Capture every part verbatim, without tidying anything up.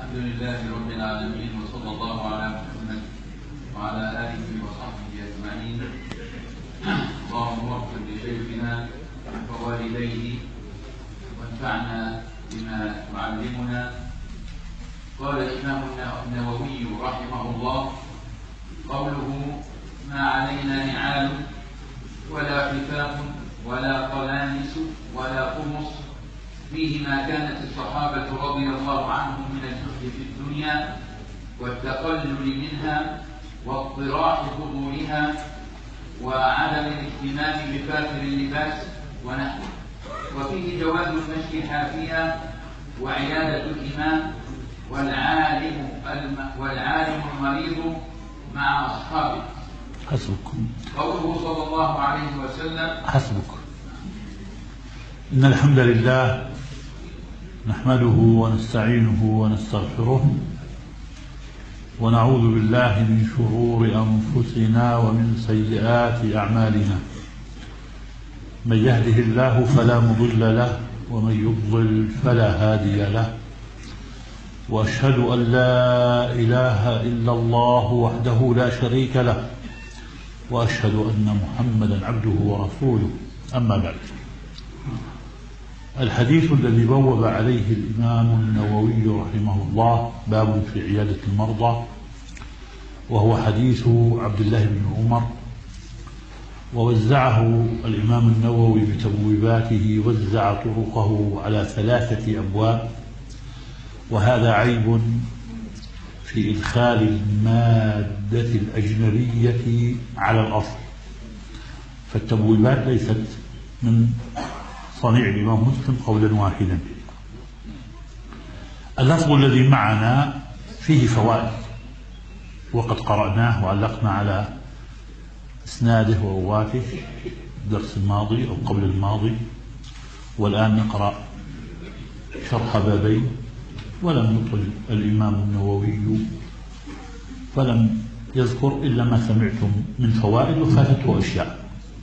الحمد لله رب العالمين، وصلى الله على محمد وعلى آله وصحبه أجمعين. اللهم اغفر لشيخنا ووالديه وانفعنا بما يعلمنا. قال الإمام النووي رحمه الله: قوله ما علينا نعال ولا خفاف ولا قلانس ولا قمص، فيه ما كانت الصحابة رضي الله عنهم من الزهد في الدنيا والتقلل منها واضطراح ظهورها وعدم الاهتمام بفاخر اللباس ونحوه. وفيه جواز المشي حافيا وعيادة الإمام والعالم والعالم المريض مع أصحابه. حسبك. قوله صلى الله عليه وسلم: حسبك. إن الحمد لله نحمده ونستعينه ونستغفره ونعوذ بالله من شرور أنفسنا ومن سيئات أعمالنا. من يهده الله فلا مضل له ومن يضلل فلا هادي له، وأشهد أن لا إله إلا الله وحده لا شريك له، وأشهد أن محمدا عبده ورسوله. أما بعد، الحديث الذي بوب عليه الإمام النووي رحمه الله باب في عيادة المرضى، وهو حديث عبد الله بن عمر، ووزعه الإمام النووي بتبويباته، وزع طرقه على ثلاثة أبواب، وهذا عيب في إدخال المادة الأجنبية على الأصل، فالتبويبات ليست من صنيع الإمام مسلم قولا واحدا. اللفظ الذي معنا فيه فوائد، وقد قرأناه وعلقنا على إسناده ورواته الدرس الماضي أو قبل الماضي، والآن نقرأ شرح بابين، ولم يطل الإمام النووي فلم يذكر إلا ما سمعتم من فوائد وفاتته أشياء.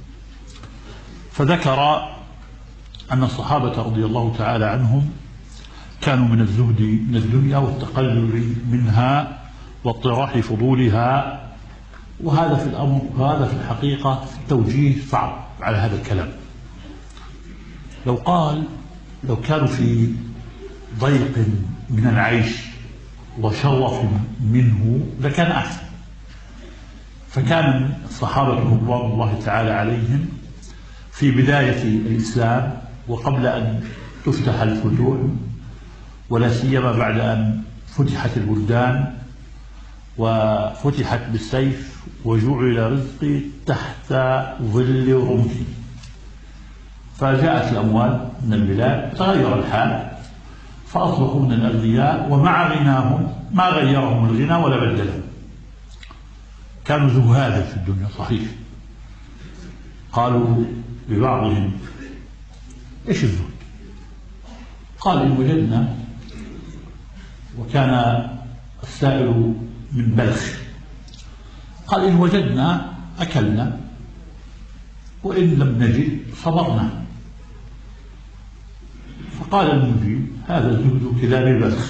فذكر أن الصحابة رضي الله تعالى عنهم كانوا من الزهد من الدنيا والتقلل منها واضطراح فضولها، وهذا في الأمر وهذا في الحقيقة في التوجيه صعب على هذا الكلام. لو قال لو كانوا في ضيق من العيش وشرف منه لكان أحسن. فكان الصحابة رضوان الله تعالى عليهم في بداية الإسلام وقبل أن تفتح الفتوح، ولا سيما بعد أن فتحت البلدان وفتحت بالسيف وجعل رزقي تحت ظل رمحي، فجاءت الأموال من البلاد، تغير الحال فأصبحوا من الأغنياء، ومع غناهم ما غيرهم الغنى ولا بدلهم. كانوا زهادا في الدنيا صحيح. قالوا لبعضهم: ايش الزهد؟ قال: إن وجدنا، وكان السائل من بلخ، قال: إن وجدنا أكلنا، وإن لم نجد صبرنا. فقال المجيب: هذا زهد كلاب بلخ،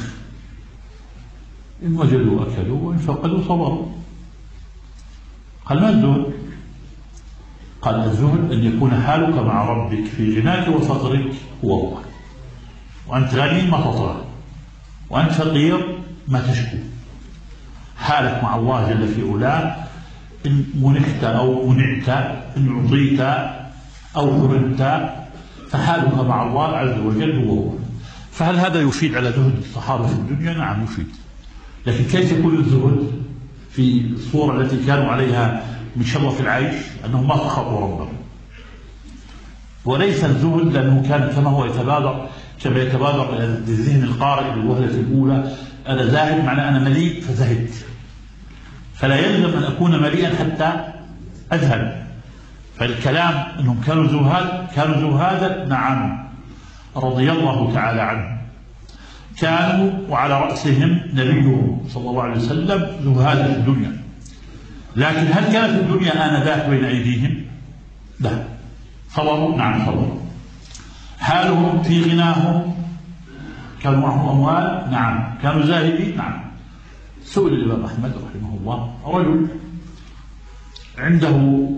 إن وجدوا أكلوا وإن فقدوا صبروا. قال: ما الزهد؟ قال: الزهد أن يكون حالك مع ربك في غناك وفقرك هو هو، وأنت غني ما تطغى، وأنت فقير ما تشكو. حالك مع الله جل في علاه، إن منحت أو منعت، إن أعطيت أو حرمت، فحالك مع الله عز وجل هو هو. فهل هذا يفيد على زهد الصحابة في الدنيا؟ نعم يفيد. لكن كيف يكون الزهد في الصورة التي كانوا عليها من شرف العيش؟ أنهم ما سخطوا ربهم. وليس الزهد لأنه كان كما هو يتبادر كما يتبادر للذهن القارئ بالوهلة الأولى: أنا زاهد معنى أنا مليء فزهدت، فلا يلزم أن أكون مليئا حتى أزهد. فالكلام أنهم كانوا زهاد، كانوا زهادا نعم رضي الله تعالى عنهم، كانوا وعلى رأسهم نبيه صلى الله عليه وسلم زهادا في الدنيا. لكن هل كانت الدنيا آنذاك بين أيديهم؟ لا. صبروا؟ نعم صبروا. حالهم في غناهم كانوا معهم أموال؟ نعم. كانوا زاهدين؟ نعم. سئل الإمام أحمد رحمه الله رجل عنده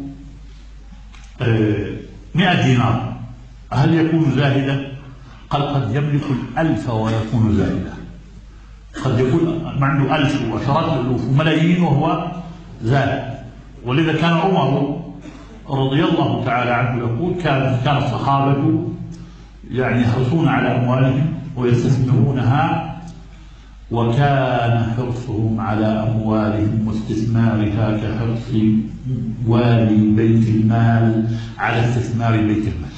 مئة دينار هل يكون زاهدا؟ قال قد يملك الألف ويكون زاهدا. قد يكون ما عنده ألف وعشرات الألوف وملايين وهو زاهد. ولذا كان عمر رضي الله تعالى عنه يقول كان كان الصحابة يعني يحرصون على أموالهم ويستثمرونها، وكان حرصهم على أموالهم واستثمارها كحرص والي بيت المال على استثمار بيت المال.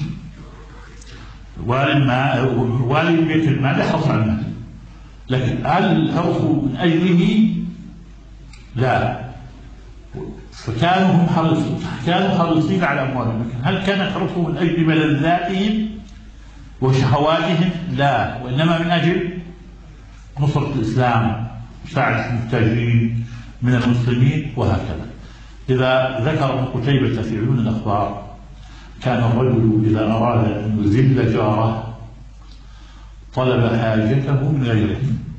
والي بيت المال يحرص على المال، لكن هل حرصوا من أجله؟ لا. فكانوا هم حريصين، كانوا حريصين على أموالهم، لكن هل كان حرصهم من أجل ملذاتهم وشهواتهم؟ لا، وإنما من أجل نصرة الإسلام، مساعدة المحتاجين من المسلمين، وهكذا. إذا ذكر ابن قتيبة في عيون الأخبار كان الرجل إذا أراد أن يذل جاره طلب حاجته من غيره.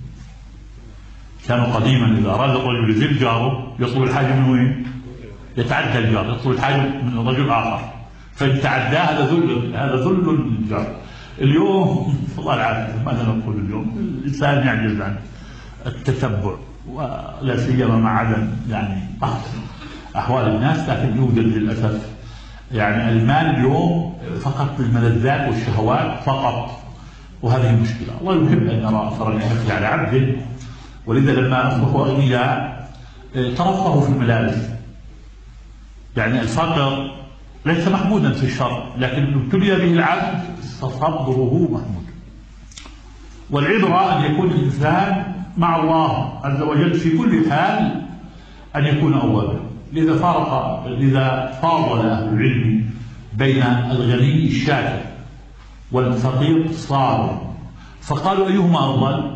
كانوا قديما إذا أراد الرجل يذل جاره يطلب الحاجة من وين؟ يتعدى الجار، يطلب الحاجة من رجل آخر، فإن تعداه هذا ذل، هذا ذل للجار. اليوم الله العافية ماذا نقول اليوم؟ الإنسان يعجز عن التتبع، ولا سيما مع عدم يعني أحوال الناس، لكن يوجد للأسف يعني المال اليوم فقط للملذات والشهوات فقط، وهذه مشكلة. الله يحب أن يرى أثر نعمته على عبده، ولذا لما أصبحوا أغنياء ترفهوا في الملابس. يعني الفقر ليس محمودا في الشرع، لكن ابتلي به العبد فصبره محمود. والعبرة أن يكون الإنسان مع الله عز وجل في كل حال، أن يكون أوابا. لذا فارق لذا فاضل أهل العلم بين الغني الشاكر والفقير الصابر، فقالوا أيهما أفضل؟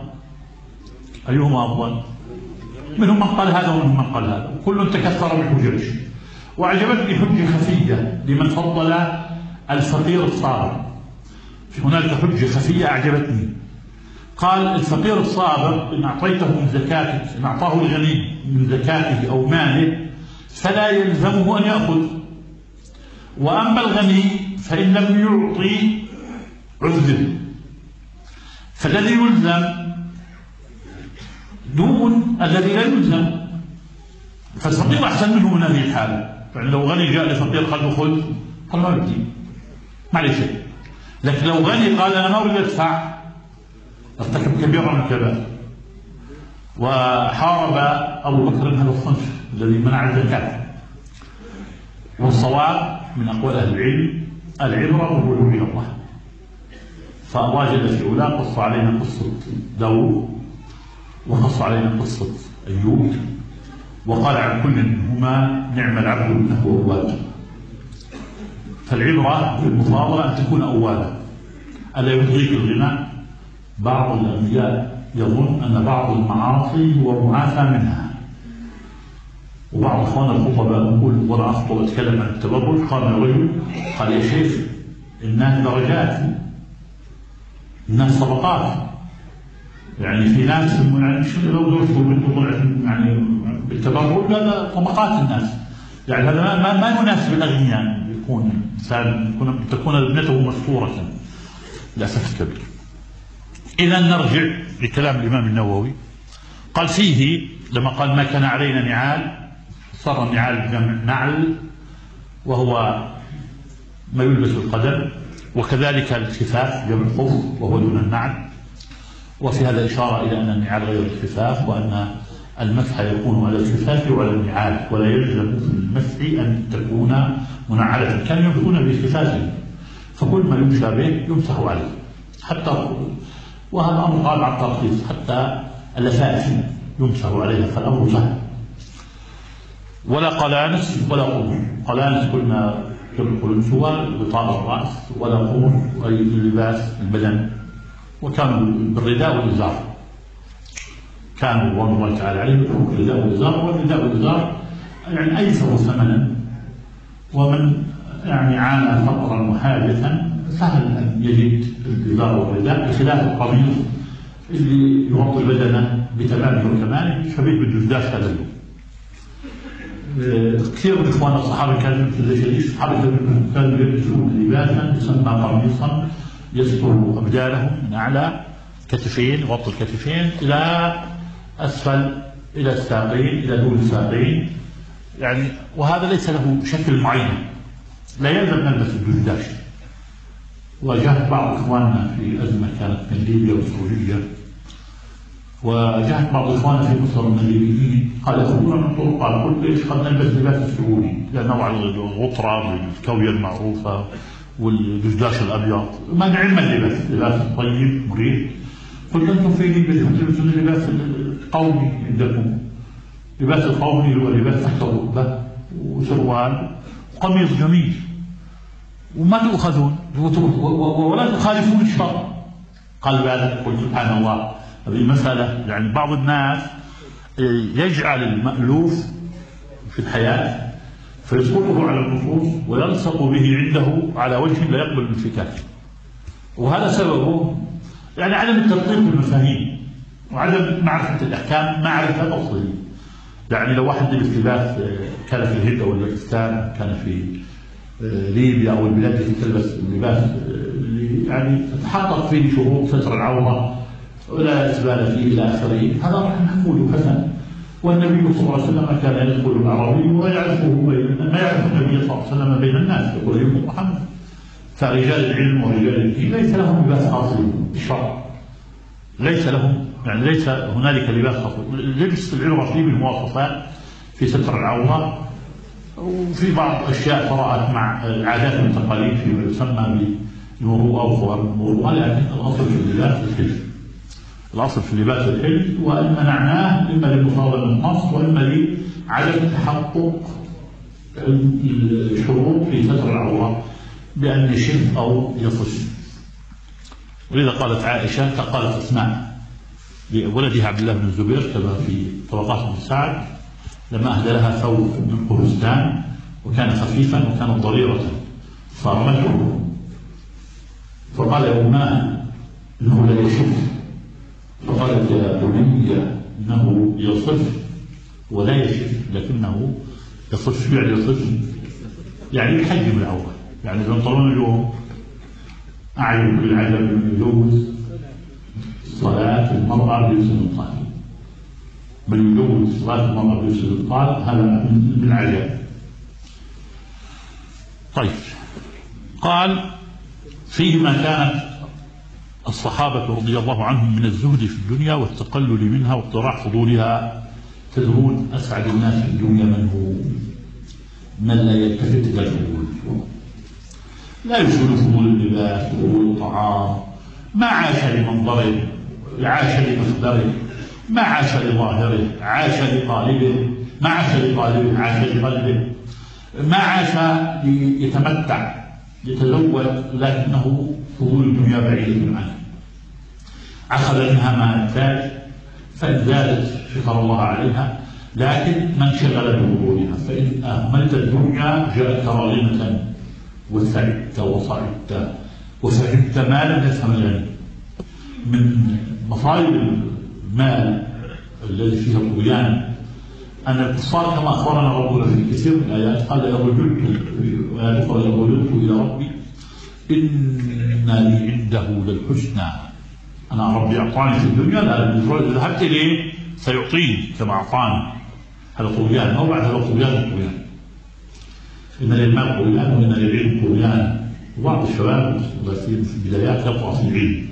أيهما أفضل؟ منهم من قال هذا ومنهم من قال هذا، وكل تكثر بالحجج. وأعجبتني حجة خفية لمن فضل الفقير الصابر. هنالك حجة خفية أعجبتني، قال الفقير الصابر إن أعطيته من زكاتك، إن أعطاه الغني من زكاته أو ماله فلا يلزمه أن يأخذ، وأما الغني فإن لم يعطي عذب، فالذي يلزم دون الذي لا يلزم. فالفقير أحسن منه من هذه الحالة. يعني لو غني جاء لفقير قال له خذ، قال ما بدي ما عليه شيء. لكن لو غني قال أنا ما أريد أدفع ارتكب كبيرا من الكبائر. وحارب أبو بكر هذا الصنف الذي منع الزكاة. والصواب من أقوال أهل العلم العبرة بالرجوع إلى الله. فالله جل في علاه قص علينا قصة داوود وقص علينا قصة أيوب، وقال عن كل منهما نعم العبد إنه أواب. فالعبرة بالمفاضلة أن تكون أوابا، ألا يبغيك الغنى. بعض الأنبياء يظن أن بعض المعاصي هو معافى منها، وبعض اخواننا الخطباء يقول وانا اخطب اتكلم عن التبرج، قال رجل قال يا شيخ الناس درجات، الناس طبقات، يعني في ناس يعني لو زوجته بنته طلعت يعني بالتبرج هذا طبقات الناس، يعني هذا ما ما يناسب الاغنياء يكون انسان يكون تكون ابنته مستوره للاسف الكبير. اذا نرجع لكلام الامام النووي، قال فيه لما قال ما كان علينا نعال، صار النعال جمع نعل وهو ما يلبس القدم، وكذلك الخفاف جمع خف وهو دون النعل. وفي هذا إشارة إلى أن النعال غير الخفاف، وأن المسح يكون على الخفاف وعلى النعال، ولا يلزم في المسح أن تكون منعلة. كانوا يمسحون بخفافه، فكل ما يمشى به يمسح عليه، حتى وهذا أمر قال عن ترخيص، حتى اللفائف يمسح عليها، فالأمر سهل. ولا قلانس ولا قمر. قلانس قلنا القلنسوة غطاء الرأس، ولا قمر أي لباس البدن. وكانوا بالرداء والإزار، كانوا رضوان الله تعالى عليهم يتركوا الرداء والإزار. والرداء والإزار يعني أيسر ثمنا، ومن يعني عانى فقرا وحاجة سهل أن يجد الإزار والرداء، بخلاف القميص اللي يغطي بدنه بتمامه وكماله شبيه بالدشداش هذا اللون. كثير من اخواننا الصحابه كانوا يلبسوا زي الصحابه كانوا يلبسوا لباسا يسمى قميصا يستر ابدانهم من اعلى كتفين، يغطي الكتفين الى اسفل الى الساقين، الى دون الساقين يعني، وهذا ليس له شكل معين، لا يلزم نلبس الدشداش. واجهت بعض اخواننا في ازمه كانت من ليبيا وسوريا، وجاءت بعض اخواننا في مصر من الليبيين قال يخرجون من الطرق قال قلت ليش قد نلبس لباس السعودي لان نوع الغطره بالكويه المعروفه والدشداش الابيض، ما علم اللباس لباس طيب مريح. قلت انتم في ليبيا تلبسون اللباس القومي عندكم، لباس القومي هو لباس تحت الركبه وسروال وقميص جميل وما تؤخذون ولا تخالفون الشرع. قال بعد قلت سبحان الله هذه مسألة يعني بعض الناس يجعل المألوف في الحياة فيسقطه على النصوص ويلصق به عنده على وجه لا يقبل الانفكاك، وهذا سببه يعني عدم التدقيق بالمفاهيم وعدم معرفة الأحكام معرفة تفصيلية. يعني لو واحد لبس لباس كان في الهند أو الباكستان، كان في ليبيا أو البلاد التي تلبس لباس يعني تتحقق فيه شروط ستر العورة ولا إسبال فيه إلى آخره، هذا راح محمود حسن. والنبي صلى الله عليه وسلم كان يدخل الأعرابي ويعرفه ما يعرف النبي صلى الله عليه وسلم بين الناس، يقول أيكم محمد. فرجال العلم ورجال الدين ليس لهم لباس خاص بالشرع، ليس لهم يعني ليس هنالك لباس خاص. لبس العلم فيه بالمواصفات في ستر العورة، وفي بعض أشياء طرأت مع العادات والتقاليد فيما يسمى بالمروءة وصور المروءة، لكن الأصل في اللباس الحلم. الأصل في اللباس الحلم، وإن منعناه إما لمصادمة النص وإما لعدم تحقق الشروط في ستر العورة بأن يشف أو يصش. ولذا قالت عائشة قالت أسماء لولدها عبد الله بن الزبير كما في طبقات بن سعد لما أهدى لها ثوب من قرستان وكان خفيفا وكان ضريرة فرمته فقال يا أماه إنه لا يشف، فقالت يا بني إنه يصف ولا يشف لكنه يصف. يعني يصف يعني يحجم العورة، يعني إذا انطلون اليوم أعلم بالعجب من يجوز صلاة المرأة بلبس الطال، بل يجوز صلاة المرأة بلبس الطال، هذا من العجب. طيب قال فيه ما كانت الصحابة رضي الله عنهم من الزهد في الدنيا والتقلل منها واطراح فضولها. تدرون أسعد الناس في الدنيا من هو؟ من لا يلتفت إلى الفضول، لا يشغل فضول اللباس وفضول الطعام، ما عاش لمنظره، عاش لمصدره، ما عاش لظاهره، عاش لطالبه، ما عاش لطالبه، عاش لقلبه، ما عاش ليتمتع يتزوج لكنه فضول الدنيا بعيد عنه، أخذ منها ما يحتاج فإن زادت شكر الله عليها، لكن من شغل بفضولها فإن أهملت الدنيا جاءت راغمة وسعدت وصعدت وفهمت ما لم يفهم الغني. من مصائب المال الذي فيه الطغيان أن الكفار كما أخبرنا ربنا في كثير من الآيات قال إن رجلت وإن رجلت إلى ربي إن لي عنده للحسنى، أنا ربي أعطاني في الدنيا لا ذهبت إليه سيعطيني كما أعطاني. هذا طغيان أو بعد هذا طغيان الطغيان. إن للمال طغيان وإن للعلم طغيان. وبعض الشباب في البدايات يقع في العلم،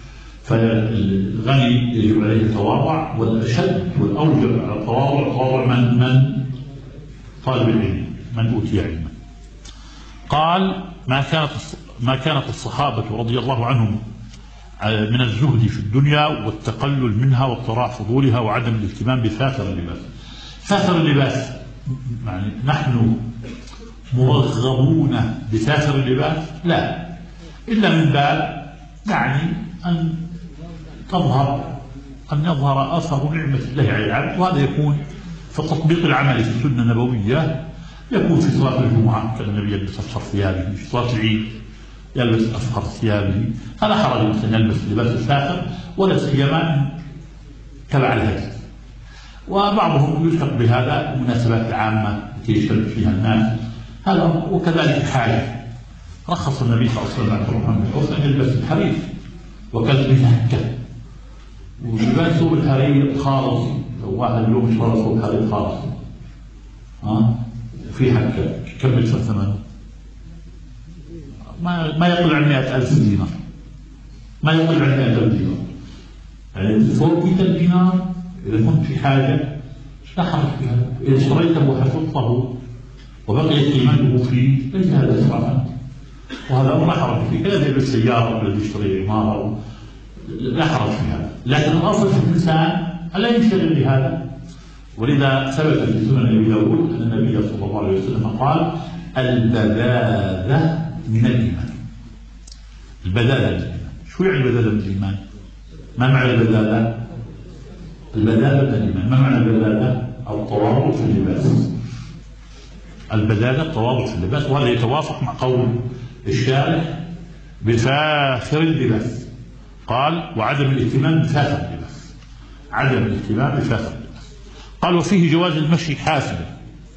فالغني يجب عليه التواضع، والأشد والأوجب على التواضع تواضع من من طالب العلم من أوتي علما. قال ما كانت ما كانت الصحابة رضي الله عنهم من الزهد في الدنيا والتقلل منها واضطراع فضولها وعدم الاهتمام بفاخر اللباس. فاخر اللباس يعني نحن مرغبون بفاخر اللباس؟ لا، إلا من باب يعني أن تظهر أن يظهر أثر نعمة الله على العبد، وهذا يكون في التطبيق العملي في السنة النبوية، يكون في صلاة الجمعة كان النبي يلبس أصفر ثيابه، في صلاة العيد يلبس أفخر ثيابه، هذا حرج مثلا يلبس لباس الفاخر ولا سيما تبع الهدي. وبعضهم يشتق بهذا المناسبات العامة التي يشترك فيها الناس هذا، وكذلك حاجة. رخص النبي صلى الله عليه وسلم عبد الرحمن بن عوف أن يلبس الحرير وكلبه هكا، ولباسه بالحرير خالص. لو واحد اليوم اشترى صوب حرير خالص ها في هكا كم يدفع ثمنه؟ ما ما يقل عن مئة ألف دينار، ما يقل عن مئة ألف دينار، يعني فوق مئة دينار. إذا كنت في حاجة لا حرج في هذا. إذا اشتريته وحفظته وبقيت قيمته فيه ليس هذا إسرافا، وهذا أمر لا حرج فيه. كذا يبيع سيارة ولا يشتري عمارة لا حرج في هذا، لكن الأصل في الإنسان ألا ينشغل بهذا. ولذا ثبت في سنن أبي داود أن النبي صلى الله عليه وسلم قال: البذاذة من الإيمان. البذاذة من الإيمان. شو يعني البذاذة من الإيمان؟ ما معنى البذاذة؟ البذاذة من الإيمان. ما معنى البذاذة؟ التواضع في اللباس. البذاذة التواضع في اللباس، وهذا يتوافق مع قول الشارح بفاخر اللباس. قال: وعدم الاهتمام بفاخر اللباس. عدم الاهتمام بفاخر اللباس. قال: وفيه جواز المشي حافيا،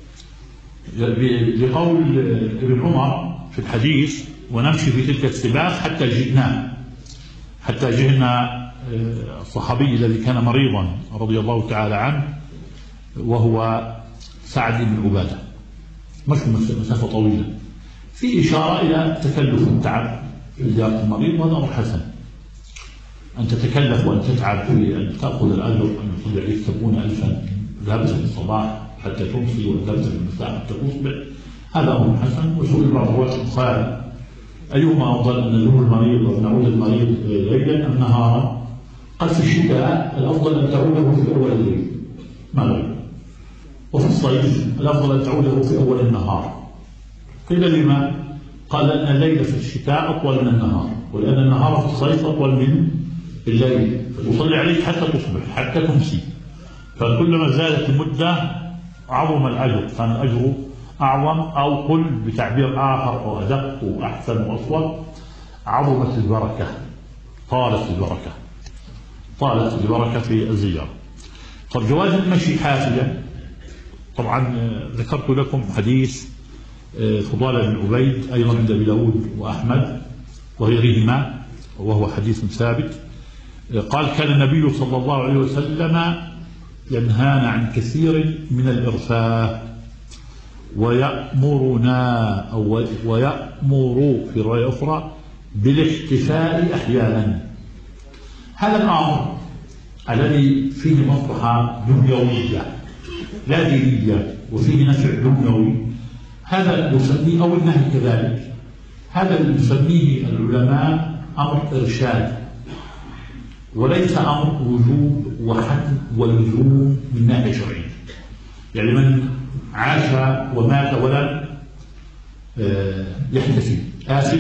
لقول ابن عمر في الحديث: ونمشي في تلك السباق حتى جئنا حتى جئنا الصحابي الذي كان مريضا رضي الله تعالى عنه وهو سعد بن عبادة، مشوا مسافة طويلة، في إشارة إلى تكلف التعب في زيارة المريض، وهذا أمر حسن أن تتكلف وأن تتعب في أن تأخذ الأجر، أن يصلي عليك سبعون ألفا ذهبت في الصباح حتى تمسي وذهبت في المساء حتى تصبح، هذا أمر حسن. وسئل بعض رواة البخاري: أيهما أفضل، أن نزور المريض أو نعود المريض ليلا أم نهارا؟ قال: في الشتاء الأفضل أن تعوده في أول الليل مغرب، وفي الصيف الأفضل أن تعوده في أول النهار. قيل: لما؟ قال: أن الليل في الشتاء أطول من النهار، ولأن النهار في الصيف أطول من الليل، فتصلي عليك حتى تصبح حتى تمسي، فكلما زادت المدة عظم الأجر، كان الأجر أعظم، أو قل بتعبير آخر أو أدق وأحسن وأصوب: عظمت البركة، طالت البركة، طالت البركة في الزيارة. طب جواز المشي حافيا، طبعا ذكرت لكم حديث فضالة بن عبيد أيضا عند أبي داود وأحمد وغيرهما، وهو حديث ثابت. قال: كان النبي صلى الله عليه وسلم ينهانا عن كثير من الإرفاه، ويأمرنا أو ويأمر في رواية أخرى بالاحتفاء أحيانا. هذا الأمر الذي فيه مصلحة دنيوية لا دينية وفيه نفع دنيوي، هذا يسميه، أو النهي كذلك، هذا يسميه العلماء أمر إرشاد، وليس أمر وجوب وحتم ولزوم من ناحية شرعية. يعني من عاش ومات ولم يحتفي آثم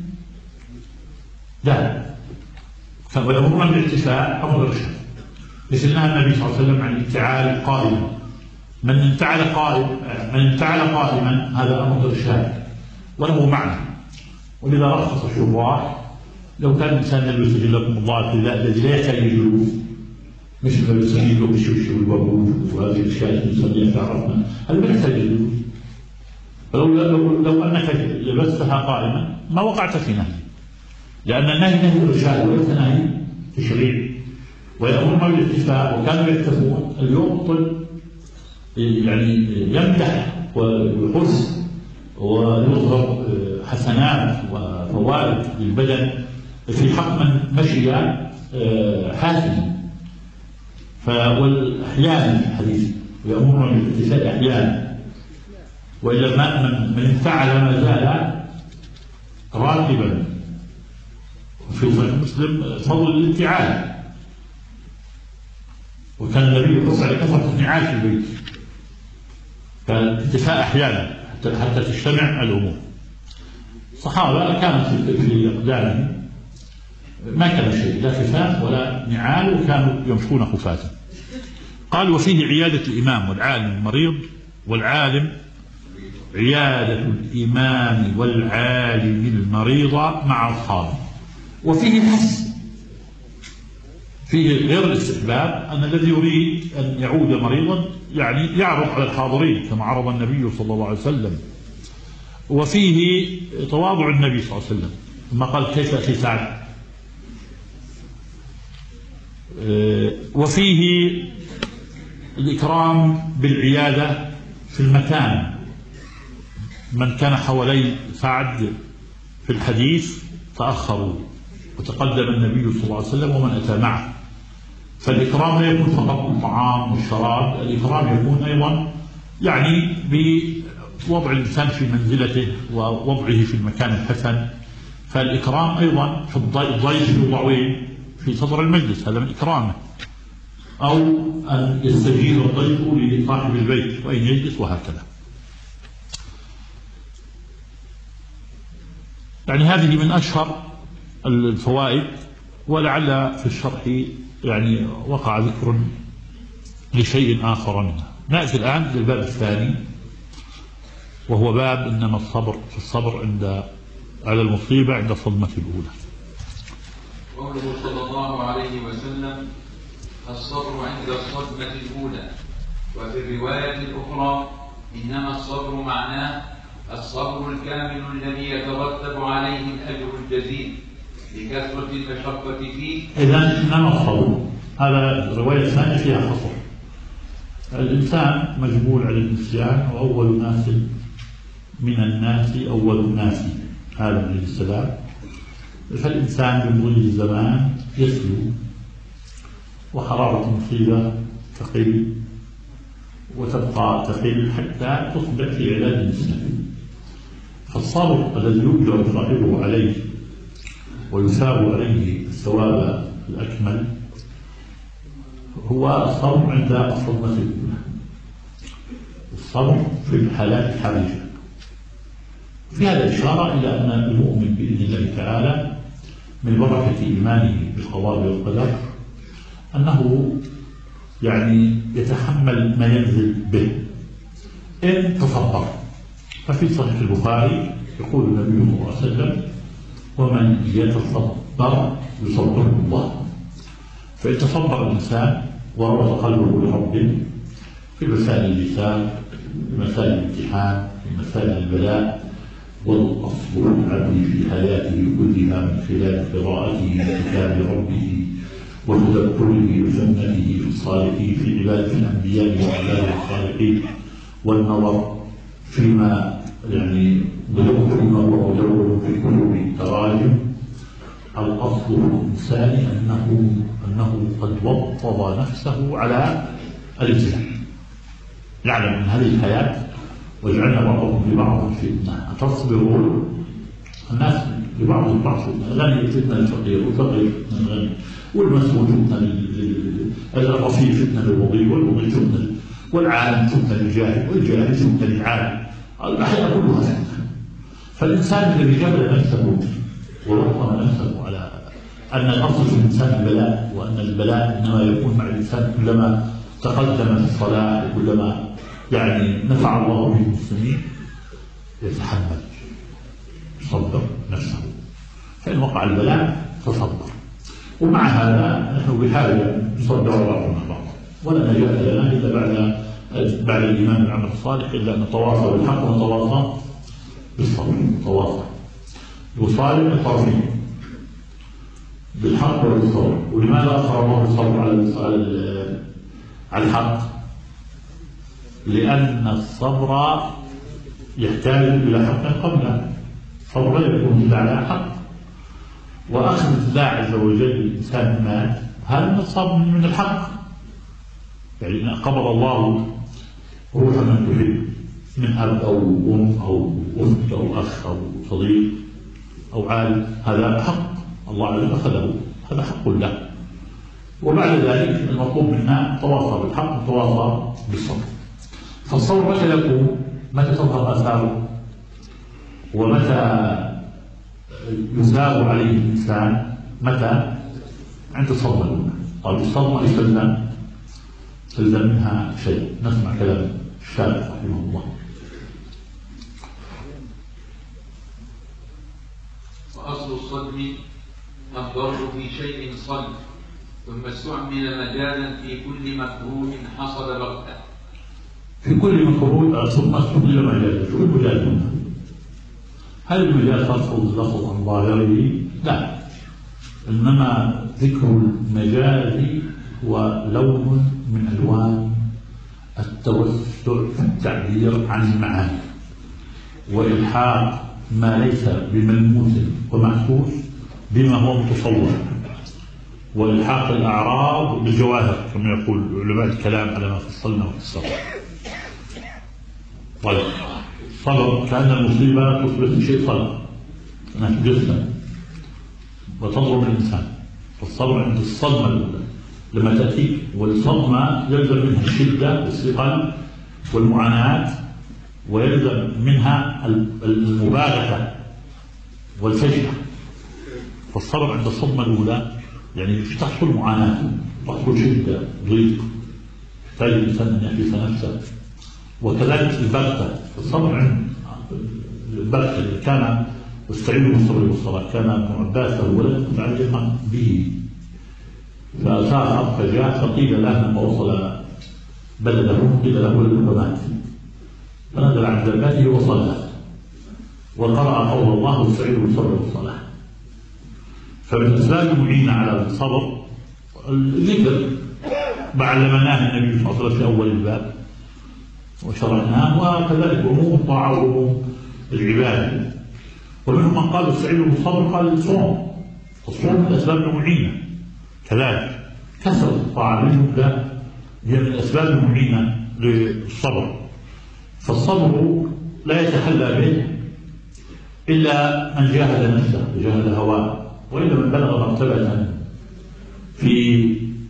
لا، فالأمر بالاحتفاء أمر إرشاد، مثل نهى النبي صلى الله عليه وسلم عن الابتعال قائما. من انتعل قائما من انتعل قائما هذا أمر إرشاد وله معنى. ولذا رخص الشراح: لو كان الإنسان يلبس جلكم الله الذي لا يحتاج للجلوس، مثل ما يسميه له بالشوش والبرود وهذه الأشياء التي نسميها تعرفنا، هذا ما يحتاج للجلوس. فلو لو, لو أنك لبستها قائما ما وقعت في نهي، لأن النهي نهي إرشاد وليس نهي تشريع. ويأمرون بالاتفاق، وكانوا يكتفون. اليوم الطب يعني يمدح ويحث ويظهر حسنات وفوائد للبدن في حق من مشي حافيا. فالأحيان في الحديث ويأمرون بالاتفاق أحيانا، وإلا ما من فعل ما زال راكبا. في صحيح مسلم فضل الانتعال، وكان النبي يقص على كثرة النعال في البيت، فالاتفاء أحيانا حتى تجتمع الأمور. الصحابة كانت في أقدامهم ما كان شيء، لا خفاف ولا نعال، وكانوا يمشون خفاتا. قال: وفيه عيادة الإمام والعالم المريض والعالم عيادة الإمام والعالم المريض مع أصحابه. وفيه حث، فيه غير الاستحباب أن الذي يريد أن يعود مريضا يعني يعرض على الحاضرين كما عرض النبي صلى الله عليه وسلم. وفيه تواضع النبي صلى الله عليه وسلم ثم قال كيف أخي سعد. وفيه الإكرام بالعيادة في المكان. من كان حوالي سعد في الحديث تأخروا وتقدم النبي صلى الله عليه وسلم ومن أتى معه. فالإكرام لا يكون فقط بالطعام والشراب، الإكرام يكون أيضا يعني بوضع الإنسان في منزلته ووضعه في المكان الحسن. فالإكرام أيضا في الضيف يوضع في صدر المجلس، هذا من إكرامه. أو أن يستجيب الضيف لصاحب البيت وأن يجلس وهكذا. يعني هذه من أشهر الفوائد، ولعل في الشرح يعني وقع ذكر لشيء آخر منها. نأتي الآن للباب الثاني وهو باب إنما الصبر في الصبر عند على المصيبة عند الصدمة الأولى. قوله صلى الله عليه وسلم الصبر عند الصدمة الأولى. وفي الرواية الأخرى إنما الصبر معناه الصبر الكامل الذي يترتب عليه الأجر الجزيل لكثرة المشقة فيه. إذا إنما الصبر، هذا الرواية الثانية فيها حصر. الإنسان مجبول على النسيان، وأول ناس من الناس أول الناس آدم عليه السلام. فالإنسان بمضي الزمان يسلو وحرارة المصيبة تقل وتبقى تقل حتى تصبح في علاج الإنسان. فالصبر الذي يؤجر صاحبه عليه ويثاب عليه الثواب الأكمل هو الصبر عند الصدمة الأولى، الصبر في الحالات الحرجة. في هذا إشارة إلى أن المؤمن بإذن الله تعالى من بركة إيمانه بالقضاء والقدر أنه يعني يتحمل ما ينزل به إن تصبر. ففي صحيح البخاري يقول النبي صلى الله عليه وسلم ومن يتصبر يصبره الله. فإن تصبر الإنسان وربط قلبه لربه في مسائل اللسان، في مسائل الامتحان، في مسائل البلاء، والأصل العبد في حياته كلها من خلال قراءته لكتاب ربه وتذكره بسنته في الصالحين في عبادة الأنبياء وعباد الصالحين، والنظر فيما يعني ضلوع فيما هو مدون في كتب تراجم. الأصل الإنسان أنه أنه قد وطد نفسه على الإسلام، يعلم من هذه الحياة وجعلنا بعضهم لبعض فتنة أتصبرون. الناس لبعض البعض فتنة، الغني فتنة للفقير والفقير فتنة للغني، والمسؤول فتنة للرفيع فتنة للوظيف، والوظيف فتنة، والعالم فتنة للجاهل، والجاهل فتنة للعالم. الأحياء كلها فتنة. فالإنسان الذي جبل نفسه ورحم نفسه على أن الأصل في الإنسان البلاء، وأن البلاء إنما يكون مع الإنسان كلما تقدم في الصلاة وكلما يعني نفع الله به المسلمين يتحمل يصبر نفسه، فإن وقع البلاء تصبر. ومع هذا نحن بحاجة نصبر بعضنا بعضا، ولا نجاة لنا إلا بعد بعد الإيمان بالعمل الصالح إلا أن نتواصى بالحق ونتواصى بالصبر. نتواصى يصالح الطرفين بالحق والصبر. ولماذا أخر الله الصبر على على الحق؟ لأن الصبر يحتاج إلى حق قبله. الصبر لا يكون إلا على حق، وأخذ الله عز وجل الإنسان المال هذا من الصبر من الحق. يعني إن قبض الله روح من تحب من أب أو أم أو أخت أو أخ أو صديق أو عالم، هذا حق الله عز وجل أخذه، هذا حق له. وبعد ذلك المطلوب منا تواصى بالحق وتواصى بالصبر. فالصبر متى يكون؟ متى تظهر آثاره؟ ومتى يثاب عليه الإنسان؟ متى؟ عند الصدمة الأولى. طيب الصدمة ايش تلزم؟ تلزم منها شيء. نسمع كلام الشارع رحمه الله أصل الصدم الضرب في شيء صلب، ثم استعمل مجازا في كل مكروه حصل بغتة. في كل مكروه ثم استعمل مجازا. شو المجاز هنا؟ هل المجاز تلفظ لفظ عن ظاهره؟ لا، إنما ذكر المجاز هو لون من ألوان التوسع في التعبير عن المعاني وإلحاق ما ليس بملموس ومحسوس بما هو متصور، وإلحاق الأعراض بالجواهر كما يقول علماء الكلام على ما فصلنا في الصبر. طيب، الصبر كأن المصيبة تصبح شيء صلب أنها تجسم وتضرب الإنسان. فالصبر عند الصدمة الأولى لما تأتي، والصدمة يلزم منها الشدة والثقل والمعاناة، ويلزم منها المباغتة والفجأة. فالصبر عند الصدمة الأولى يعني تحصل معاناة، تحصل شدة، ضيق، يحتاج الإنسان أن يحبس نفسه. وكذلك البغتة، الصبر عند البغتة اللي كان واستعينوا بالصبر والصلاة، كان ابن عباس ولم يكن عليقا به فأساء فجاء فقيل له لما وصل بلده قيل له الحمات، فنزل عن ذباته وصلى وقرأ قول الله واستعينوا بالصبر والصلاة. فمن الأسباب المعينة على الصبر الذكر بعلمناه النبي صلى الله عليه وسلم في أول الباب وشرعناه، وكذلك أمور الطاعة وأمور العبادة. ومنهم من قال استعينوا بالصبر قال الصوم، الصوم من الأسباب المعينة كذلك. كثرة الطاعة منهم لا هي من الأسباب المعينة للصبر. فالصبر لا يتحلى به إلا من جاهد نفسه وجاهد هواه، وإلا من بلغ مرتبة في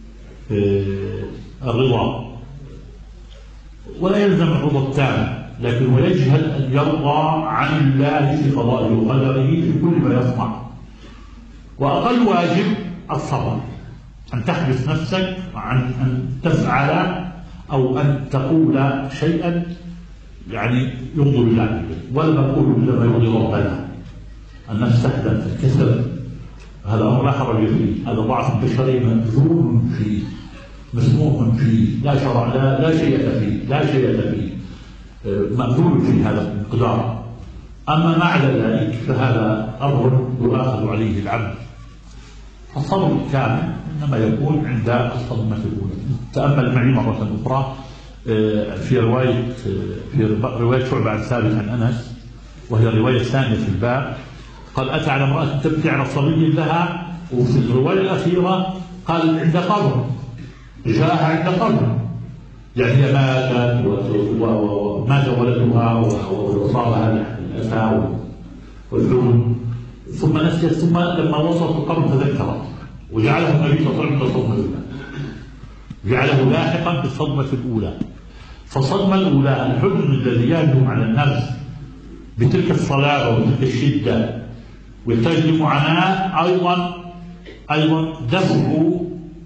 الرضا. ولا يلزم الرضا التام، لكن ويجهل أن يرضى عن الله في قضائه وقدره في كل ما يصنع. وأقل واجب الصبر، أن تحبس نفسك عن أن تفعل أو أن تقول شيئا يعني يرضي الله، ولا نقول إلا ما يرضي ربنا. النفس تحزن تنكسر، هذا أمر لا حرج فيه، هذا ضعف بشري مذموم فيه مسموح فيه، لا شرع لا, لا شيء فيه لا شيء فيه مأذون في هذا المقدار. أما ما عدا ذلك فهذا أمر يؤاخذ عليه العبد. الصبر الكامل إنما يكون عند الصدمة الأولى. تأمل معي مرة أخرى في رواية في رواية شعبة عن ثابت عن أنس، وهي الرواية الثانية في الباب. قال أتى على امرأة تبكي على صبي لها، وفي الرواية الأخيرة قال عند قبر، جاءها عند قبر، يعني ماتت ومات ولدها وأصابها الأسى والذل، ثم نسيت، ثم لما وصلت القبر تذكرت، وجعله النبي صلى الله عليه وسلم الصدمة الأولى، جعله لاحقا بالصدمة الأولى. فالصدمة الأولى الحزن الذي يهجم على النفس بتلك الصلاة وتلك الشدة ويحتاج لمعاناة، أيضا أيضا دفعه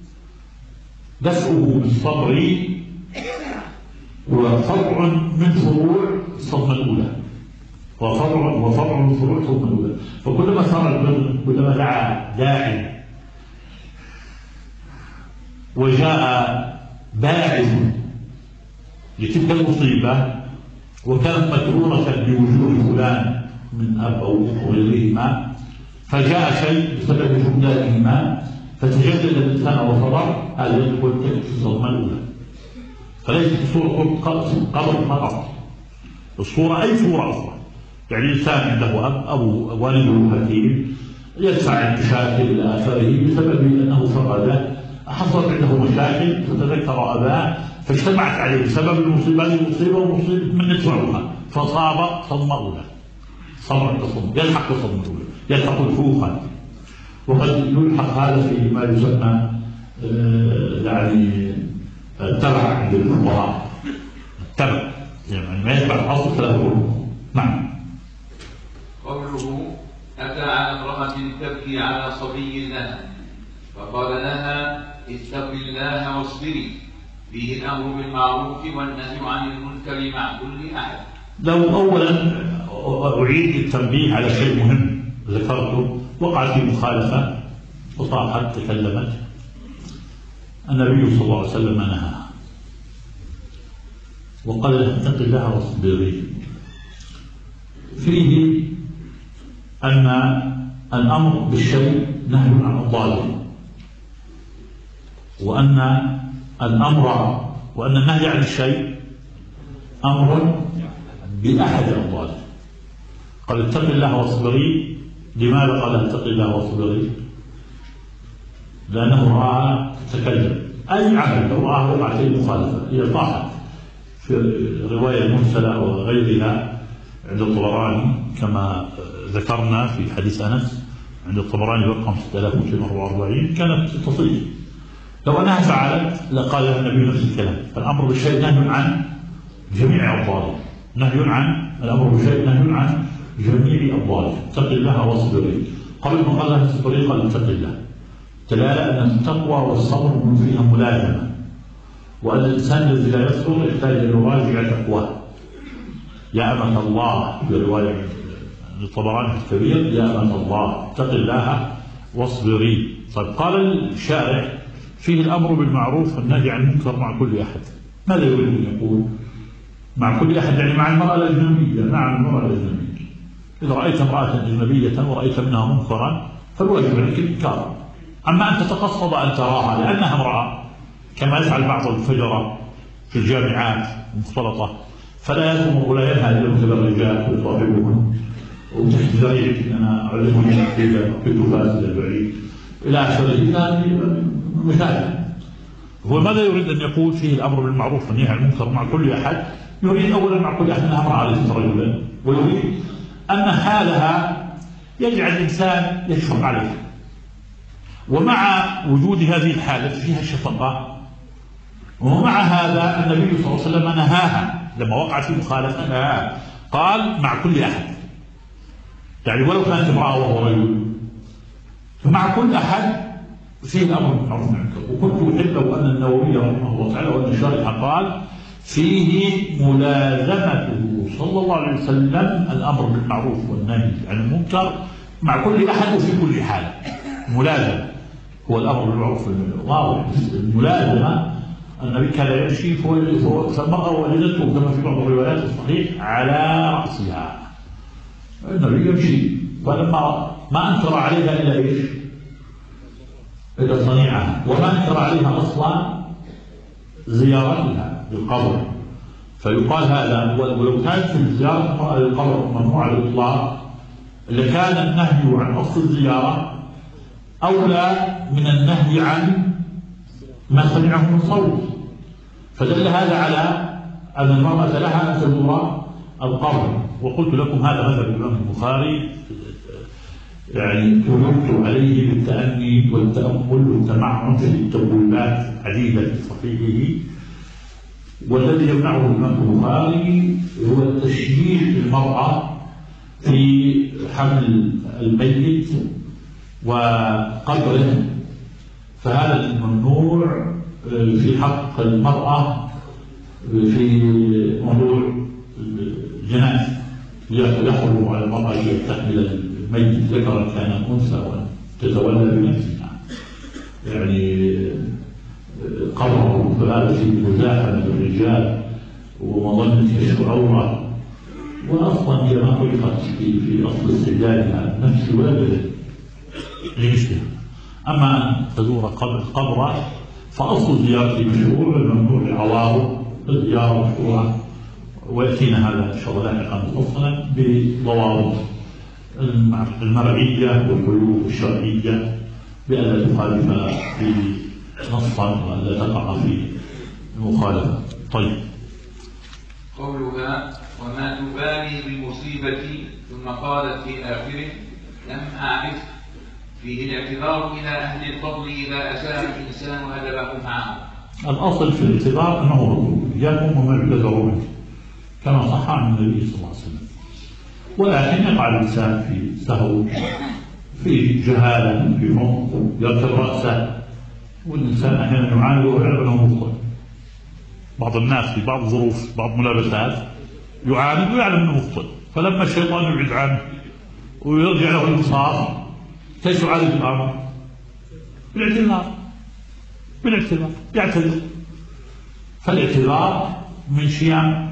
دفعه بالصبر وفرع من فروع الصدمة الأولى، وفرع وفرع من فروع الصدمة الأولى. فكلما صار البذل كلما دعا داعي وجاء باعث لتلك المصيبة وكانت مكرونة بوجود فلان من أب أو أم أو غيرهما، فجاء شيء بسبب جملتهما فتجدد الإنسان وصبر، هذا يدخل في الصدمة الأولى. فليست الصورة قبر فقط، الصورة أي صورة أخرى. يعني الإنسان عنده أب أبو والده حكيم يدفع المشاكل إلى آثاره بسبب أنه فقد حصلت عنده مشاكل فتذكر أباه فاجتمعت عليه بسبب المصيبة المصيبة ومصيبة من يدفعها فصاب صدمة أولى. صبر عند الصدمة يلحق الصدمة الأولى، يلحق الفوقة. وقد يلحق هذا في ما يسمى يعني التبع عند الفقهاء، التبع يعني ما يتبع الأصل فله. نعم. قوله أتى على امرأة تبكي على صبي لها فقال لها اتق الله واصبري، فيه الأمر بالمعروف والنهي عن المنكر مع كل أحد. لو أولا أعيد التنبيه على شيء مهم ذكرته، وقعت في مخالفة وصاحت تكلمت، النبي صلى الله عليه وسلم نهاها وقال لها اتق الله واصبري. فيه أن الأمر بالشيء نهي عن الضالة، وأن الأمر وأن النهي عن الشيء أمر بأحد الضالة. قال اتق الله واصبري. لماذا قال اتق الله واصبري؟ لأنه رأى تكلم أي عمل لو رآه وقع فيه مخالفة هي طاحت في الرواية المرسلة وغيرها عند الطبراني كما ذكرنا في حديث أنس عند الطبراني رقم ستة آلاف ومئتين وأربعة وأربعين كانت تصيح. لو أنها فعلت لقال لها النبي نفس الكلام. فالأمر بالشيء نهي عن جميع الضالة، نهي عن الأمر بالشيء نهي عن جميع الضالة. اتق الله واصبري. قبل ما قال لها اصبري قال اتق الله، دلالة أن التقوى والصبر من فيها ملازمة، وأن الإنسان الذي لا يصبر يحتاج إلى يراجع تقواه. يا أمة الله في رواية الطبراني في الكبير يا أمة الله اتق الله واصبري. طيب قال الشارع فيه الأمر بالمعروف والنهي عن المنكر مع كل أحد. ماذا يريد أن يقول؟ مع كل أحد يعني مع المرأة الأجنبية. نعم المرأة الأجنبية، إذا رأيت امرأة أجنبية ورأيت منها منكرا فالواجب عليك الإنكار. أما أن تتقصد أن تراها لأنها امرأة كما يفعل بعض الفجرة في الجامعات المختلطة، فلا يأمر ولا ينهى إلا المتبرجات ويصاحبهن وتحت ذلك أنا أعلمهم كيف فاسد البعيد إلى آخره. هذه مثال. هو ماذا يريد أن يقول؟ فيه الأمر بالمعروف والنهي عن المنكر مع كل أحد. يريد أولا مع كل أحد أنها امرأة ليست رجلا، ويريد أن حالها يجعل الإنسان يشفق عليها، ومع وجود هذه الحالة فيها شفقة. ومع هذا النبي صلى الله عليه وسلم نهاها لما وقعت في مخالفة نهاها، قال مع كل أحد، يعني ولو كانت امرأة وهو رجل، فمع كل أحد فيه الأمر بالمعروف والنهي عن المنكر. وكنت أحب لو أن النووي رحمه الله تعالى وأن الشارح قال فيه ملازمته صلى الله عليه وسلم الأمر بالمعروف والنهي عن المنكر مع كل أحد وفي كل حال. ملازمة هو الأمر بالمعروف واضح. الملازمة النبي كان يمشي فالمرأة وجدته كما في بعض الروايات الصحيح على رأسها. النبي يمشي فلما ما أنكر عليها إلا إيش؟ إلا صنيعها، وما أنكر عليها أصلا زيارتها للقبر. فيقال هذا ولو كانت في زيارة القبر ممنوع على الإطلاق لكان النهي عن أصل الزيارة أولى من النهي عن ما سمعه من صوت. فدل هذا على أن المرأة لها أن تزور القبر. وقلت لكم هذا مذهب الإمام البخاري، يعني تمرت عليه بالتأني والتأمل والتمعن في التبويبات عديدة في صحيحه. والذي يمنعه الإمام البخاري هو التشجيع للمرأة في حمل الميت وقدره، فهذا الممنوع في حق المرأة في موضوع الجنائز. يحرم على المرأة أن تحمل الميت ذكرا كان أنثى وأن تتولى بنفسها، يعني قبره، فهذا في مزاحمة الرجال ومظنة كشف عورة، وأصلا هي ما خلقت في في أصل استعدادها نفس ولا لمثلها. أما أن تزور قبر قبر فأصل زيارته مشروع، الممنوع العوارض الزيارة مشروعة، ويأتينا هذا إن شاء الله لاحقا مفصلا بضوابط المرعية والحلول الشرعية بألا تخالف في نصا وألا تقع في المخالفة. طيب قولها وما تبالي بالمصيبة، ثم قالت في آخره لم أعرف، فيه الاعتذار إلى أهل الفضل إذا أساء الإنسان أدبه معه. الأصل في الاعتذار أنه رسول إياكم وما يعتذر منه كما صح عن النبي صلى الله عليه وسلم. ولكن يقع الإنسان في سهو، في جهالة، في نطق، يركب رأسه، والإنسان أحيانا يعاني وهو يعلم أنه مخطئ. بعض الناس في بعض الظروف بعض ملابسات يعاني ويعلم أنه مخطئ، فلما الشيطان يبعد عنه ويرجع له الإنصاف كيف يعالج الأمر؟ بالاعتذار، بالاعتذار يعتذر. فالاعتذار من شيم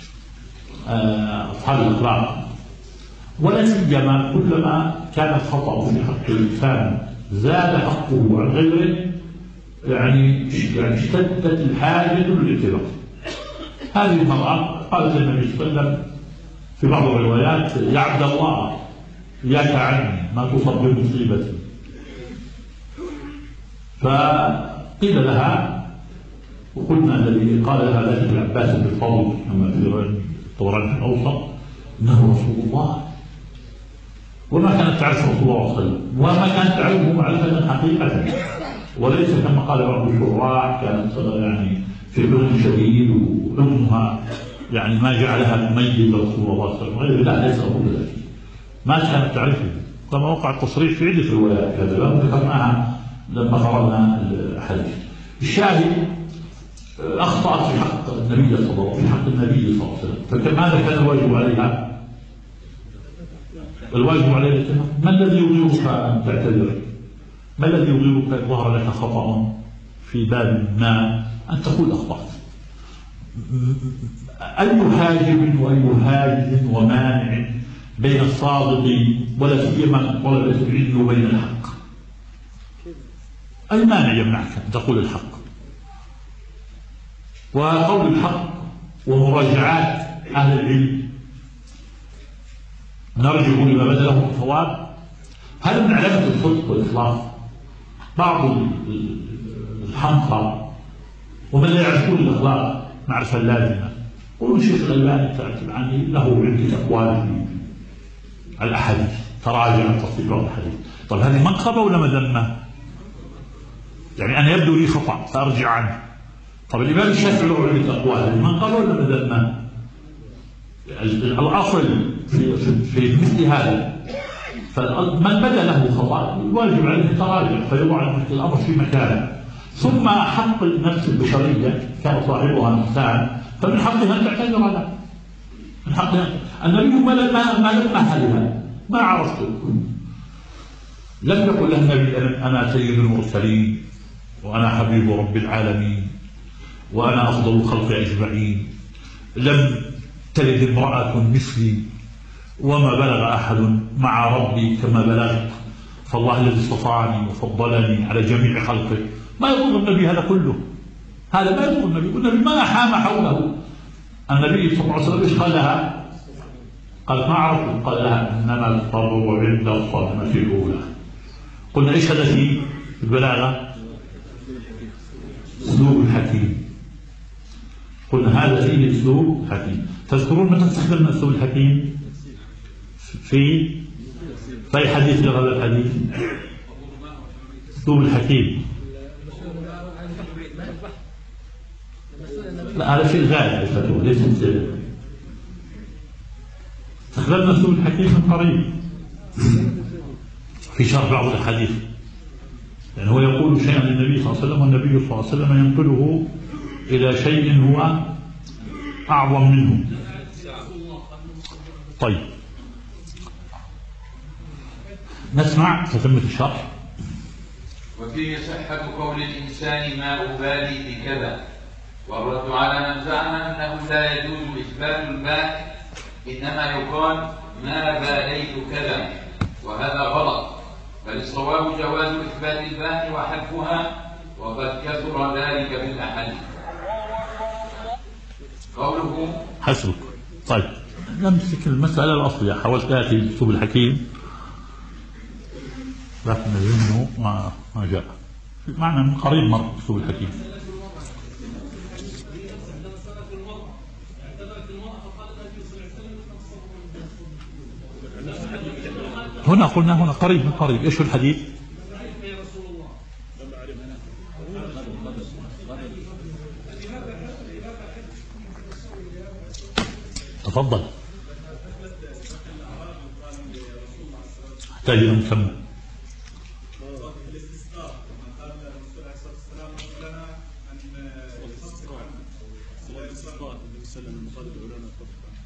أصحاب الإقرار، ولا سيما كلما كان الخطأ في حق الإنسان زاد حقه عن غيره، يعني يعني اشتدت الحاجة للاعتذار. هذه المرأة قالت النبي صلى الله عليه وسلم في بعض الروايات: يا عبد الله إياك عني ما تصب بمصيبتي. فقيل لها، وقلنا الذي قال لها ذلك ابن عباس بالفضل كما في الطبراني الأوسط إنه رسول الله، وما كانت تعرف رسول الله صلى الله عليه وسلم، وما كانت تعرفه معرفة حقيقة، وليس كما قال بعض الشراح كانت يعني في علم شديد وعلمها يعني ما جعلها تميز رسول الله صلى الله عليه وسلم، لا ليس هو ذلك، ما كانت تعرفه، كما وقع التصريح في عدة روايات هذا ذكرناها لما قرأنا الحديث. الشاهد أخطأت في حق النبي صلى الله عليه وسلم، في حق النبي صلى الله عليه وسلم، فماذا كان الواجب عليها؟ الواجب عليها الاتهام. ما الذي يغيرك أن تعتذر؟ ما الذي يغيرك إن ظهر لك خطأ في باب ما أن تقول أخطأت؟ أي حاجب وأي هاجز ومانع بين الصادق ولا سيما طلبة العلم وبين الحق؟ أي مانع يمنعك أن تقول الحق؟ وقول الحق ومراجعات أهل العلم نرجع لما بدا لهم الصواب. هل من علامة الصدق والإخلاص بعض الحمقى ومن لا يعرفون الأخلاق معرفة لازمة يقولون الشيخ الألباني تعتب عني له عدة أقوال في الأحاديث، تراجع عن تصديق بعض الحديث. طيب هذه منقبة ولا مذمة؟ يعني أنا يبدو لي خطأ فأرجع عنه. طب الإمام الشافعي له عدة أقوال، منقبة ولا مذمة؟ الأصل في, في مثل هذا فمن بدا له خطأ الواجب عليه التراجع فيضع الأمر في مكانه. ثم حق النفس البشرية كان صاحبها إنسان فمن حقها أن تعتذر له، من حقها. النبي ما ما لمح لها، ما عرفته، لم يقل لها النبي أنا سيد المرسلين وأنا حبيب رب العالمين وأنا أفضل الخلق أجمعين، لم تلد امرأة مثلي وما بلغ أحد مع ربي كما بلغت، فالله الذي اصطفاني وفضلني على جميع خلقه. ما يضر النبي هذا كله، هذا ما يضر النبي، النبي ما حام حوله. النبي صلى الله عليه وسلم ايش قال لها؟ قالت ما عرفت، قال لها انما الصبر عند الصدمة الأولى. قلنا ايش هذا في البلاغة؟ اسلوب الحكيم. قلنا هذا فيه اسلوب حكيم. تذكرون متى استخدمنا اسلوب الحكيم؟ في في حديث لهذا الحديث اسلوب الحكيم. لا هذا شيء غاية الفتوى ليس سر. استخدمنا اسلوب الحكيم من قريب في شرح بعض الحديث، يعني هو يقول شيئا للنبي صلى الله عليه وسلم والنبي صلى الله عليه وسلم ينقله إلى شيء هو أعظم منه. طيب نسمع تتمة الشرح. وفيه صحة قول الإنسان ما أبالي بكذا، والرد على من زعم أنه لا يجوز إثبات الباء، إنما يقال ما باليت كذا، وهذا غلط، بل الصواب جواز إثبات الباء وحذفها، وقد كثر ذلك بالأحاديث. قوله حسبك. طيب نمسك المسألة الأصلية، حاولت آتي بأسلوب الحكيم لكن منه ما ما جاء معنى من قريب مر أسلوب الحكيم. هنا قلنا هنا قريب من قريب. ايش الحديث؟ تفضل. احتاج الى مسمى.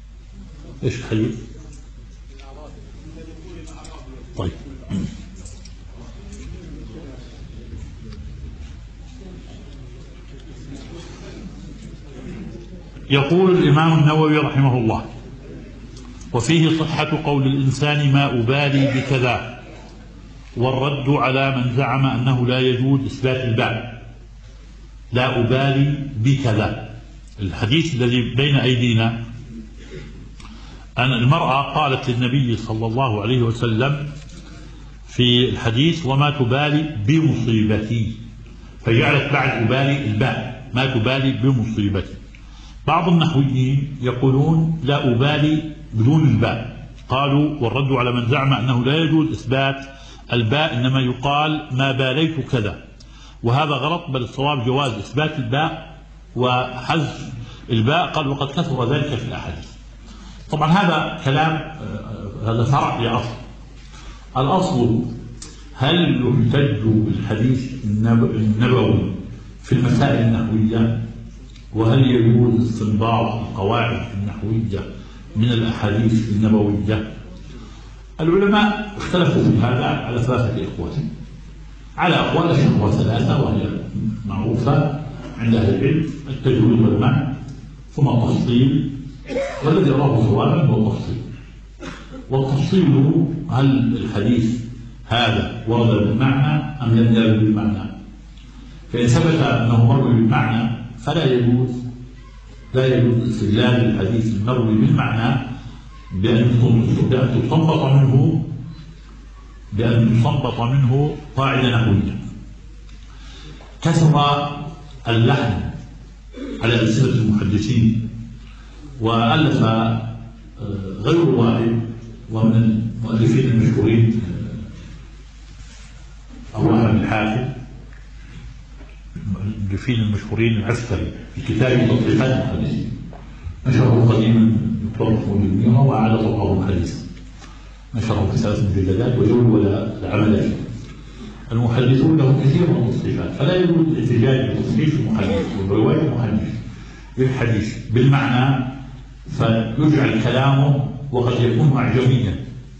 ايش الحديث؟ طيب يقول الإمام النووي رحمه الله: وفيه صحة قول الإنسان ما أبالي بكذا، والرد على من زعم أنه لا يجوز إثبات الباء. لا أبالي بكذا، الحديث الذي بين أيدينا أن المرأة قالت للنبي صلى الله عليه وسلم في الحديث: وما تبالي بمصيبتي، فجعلت بعد أبالي الباء، ما تبالي بمصيبتي. بعض النحويين يقولون لا أبالي بدون الباء، قالوا والرد على من زعم أنه لا يجوز إثبات الباء، إنما يقال ما باليت كذا، وهذا غلط، بل الصواب جواز إثبات الباء وحذف الباء. قال وقد كثر ذلك في الأحاديث. طبعا هذا كلام، هذا فرع لأصل. الأصل: هل يحتج بالحديث النبوي في المسائل النحوية؟ وهل يجوز استنباط القواعد النحوية من الأحاديث النبوية؟ العلماء اختلفوا في هذا على ثلاثة أقوال، على أقوال شهوة ثلاثة، وهي معروفة عند أهل العلم: التجويد والمعنى، ثم التفصيل، والذي راه صوابا هو التفصيل. والتفصيل: هل الحديث هذا ورد بالمعنى أم لم يرد بالمعنى؟ فإن ثبت أنه مروي بالمعنى فلا يجوز لا يجوز استدلال الحديث المروي بالمعنى بأن تستنبط منه بأن تستنبط منه قاعدة نحوية. كثر اللحن على ألسنة المحدثين، وألف غير واحد، ومن المؤلفين المشهورين أبو أحمد الحاكم، المؤلفين المشهورين العسكري، في كتاب تصحيحات المحدثين، نشره قديما دكتور محمود المنيرة وأعاد طبعه حديثا، نشره في ثلاث مجلدات وجول العمل فيه. المحدثون لهم كثير من التصحيحات، فلا يوجد الاحتجاج بتصحيح المحدث والرواية المحدث بالحديث بالمعنى فيجعل كلامه وقد يكون أعجميا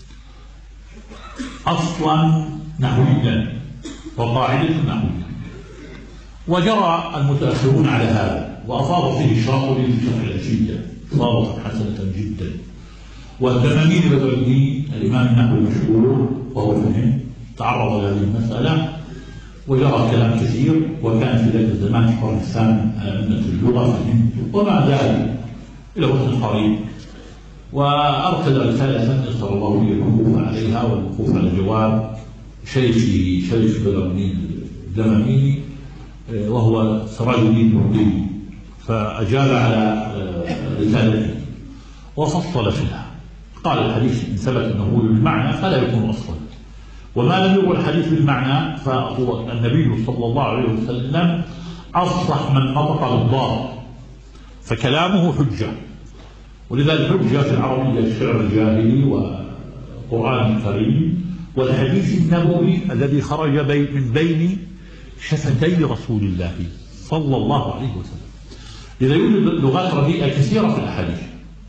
أصلا نحويا وقاعدة نحوية. وجرى المتأخرون على هذا، وأفاض فيه الشاطبي في شرح العشية إفاضة حسنة جدا. والدمامين بدر الدين الإمام النحوي المشهور وهو فهم تعرض لهذه المسألة وجرى كلام كثير، وكان في ذلك الزمان في القرن الثامن أئمة اللغة فهم، ومع ذلك إلى وقت قريب. وأرسل رسالة نسأل الله الوقوف عليها والوقوف على جواب شيخي شيخ بدر الدين الدماميني وهو سراج الدين المردي، فأجاب على رسالته وفصل فيها. قال الحديث إن ثبت أنه بالمعنى فلا يكون أصلا، وما لم يروى الحديث بالمعنى فهو النبي صلى الله عليه وسلم أصلح من نطق بالضاد، فكلامه حجة. ولذلك حجة في العربية الشعر الجاهلي والقرآن الكريم والحديث النبوي الذي خرج من بين شفتي رسول الله صلى الله عليه وسلم. إذا يوجد لغات رديئة كثيرة في الأحاديث.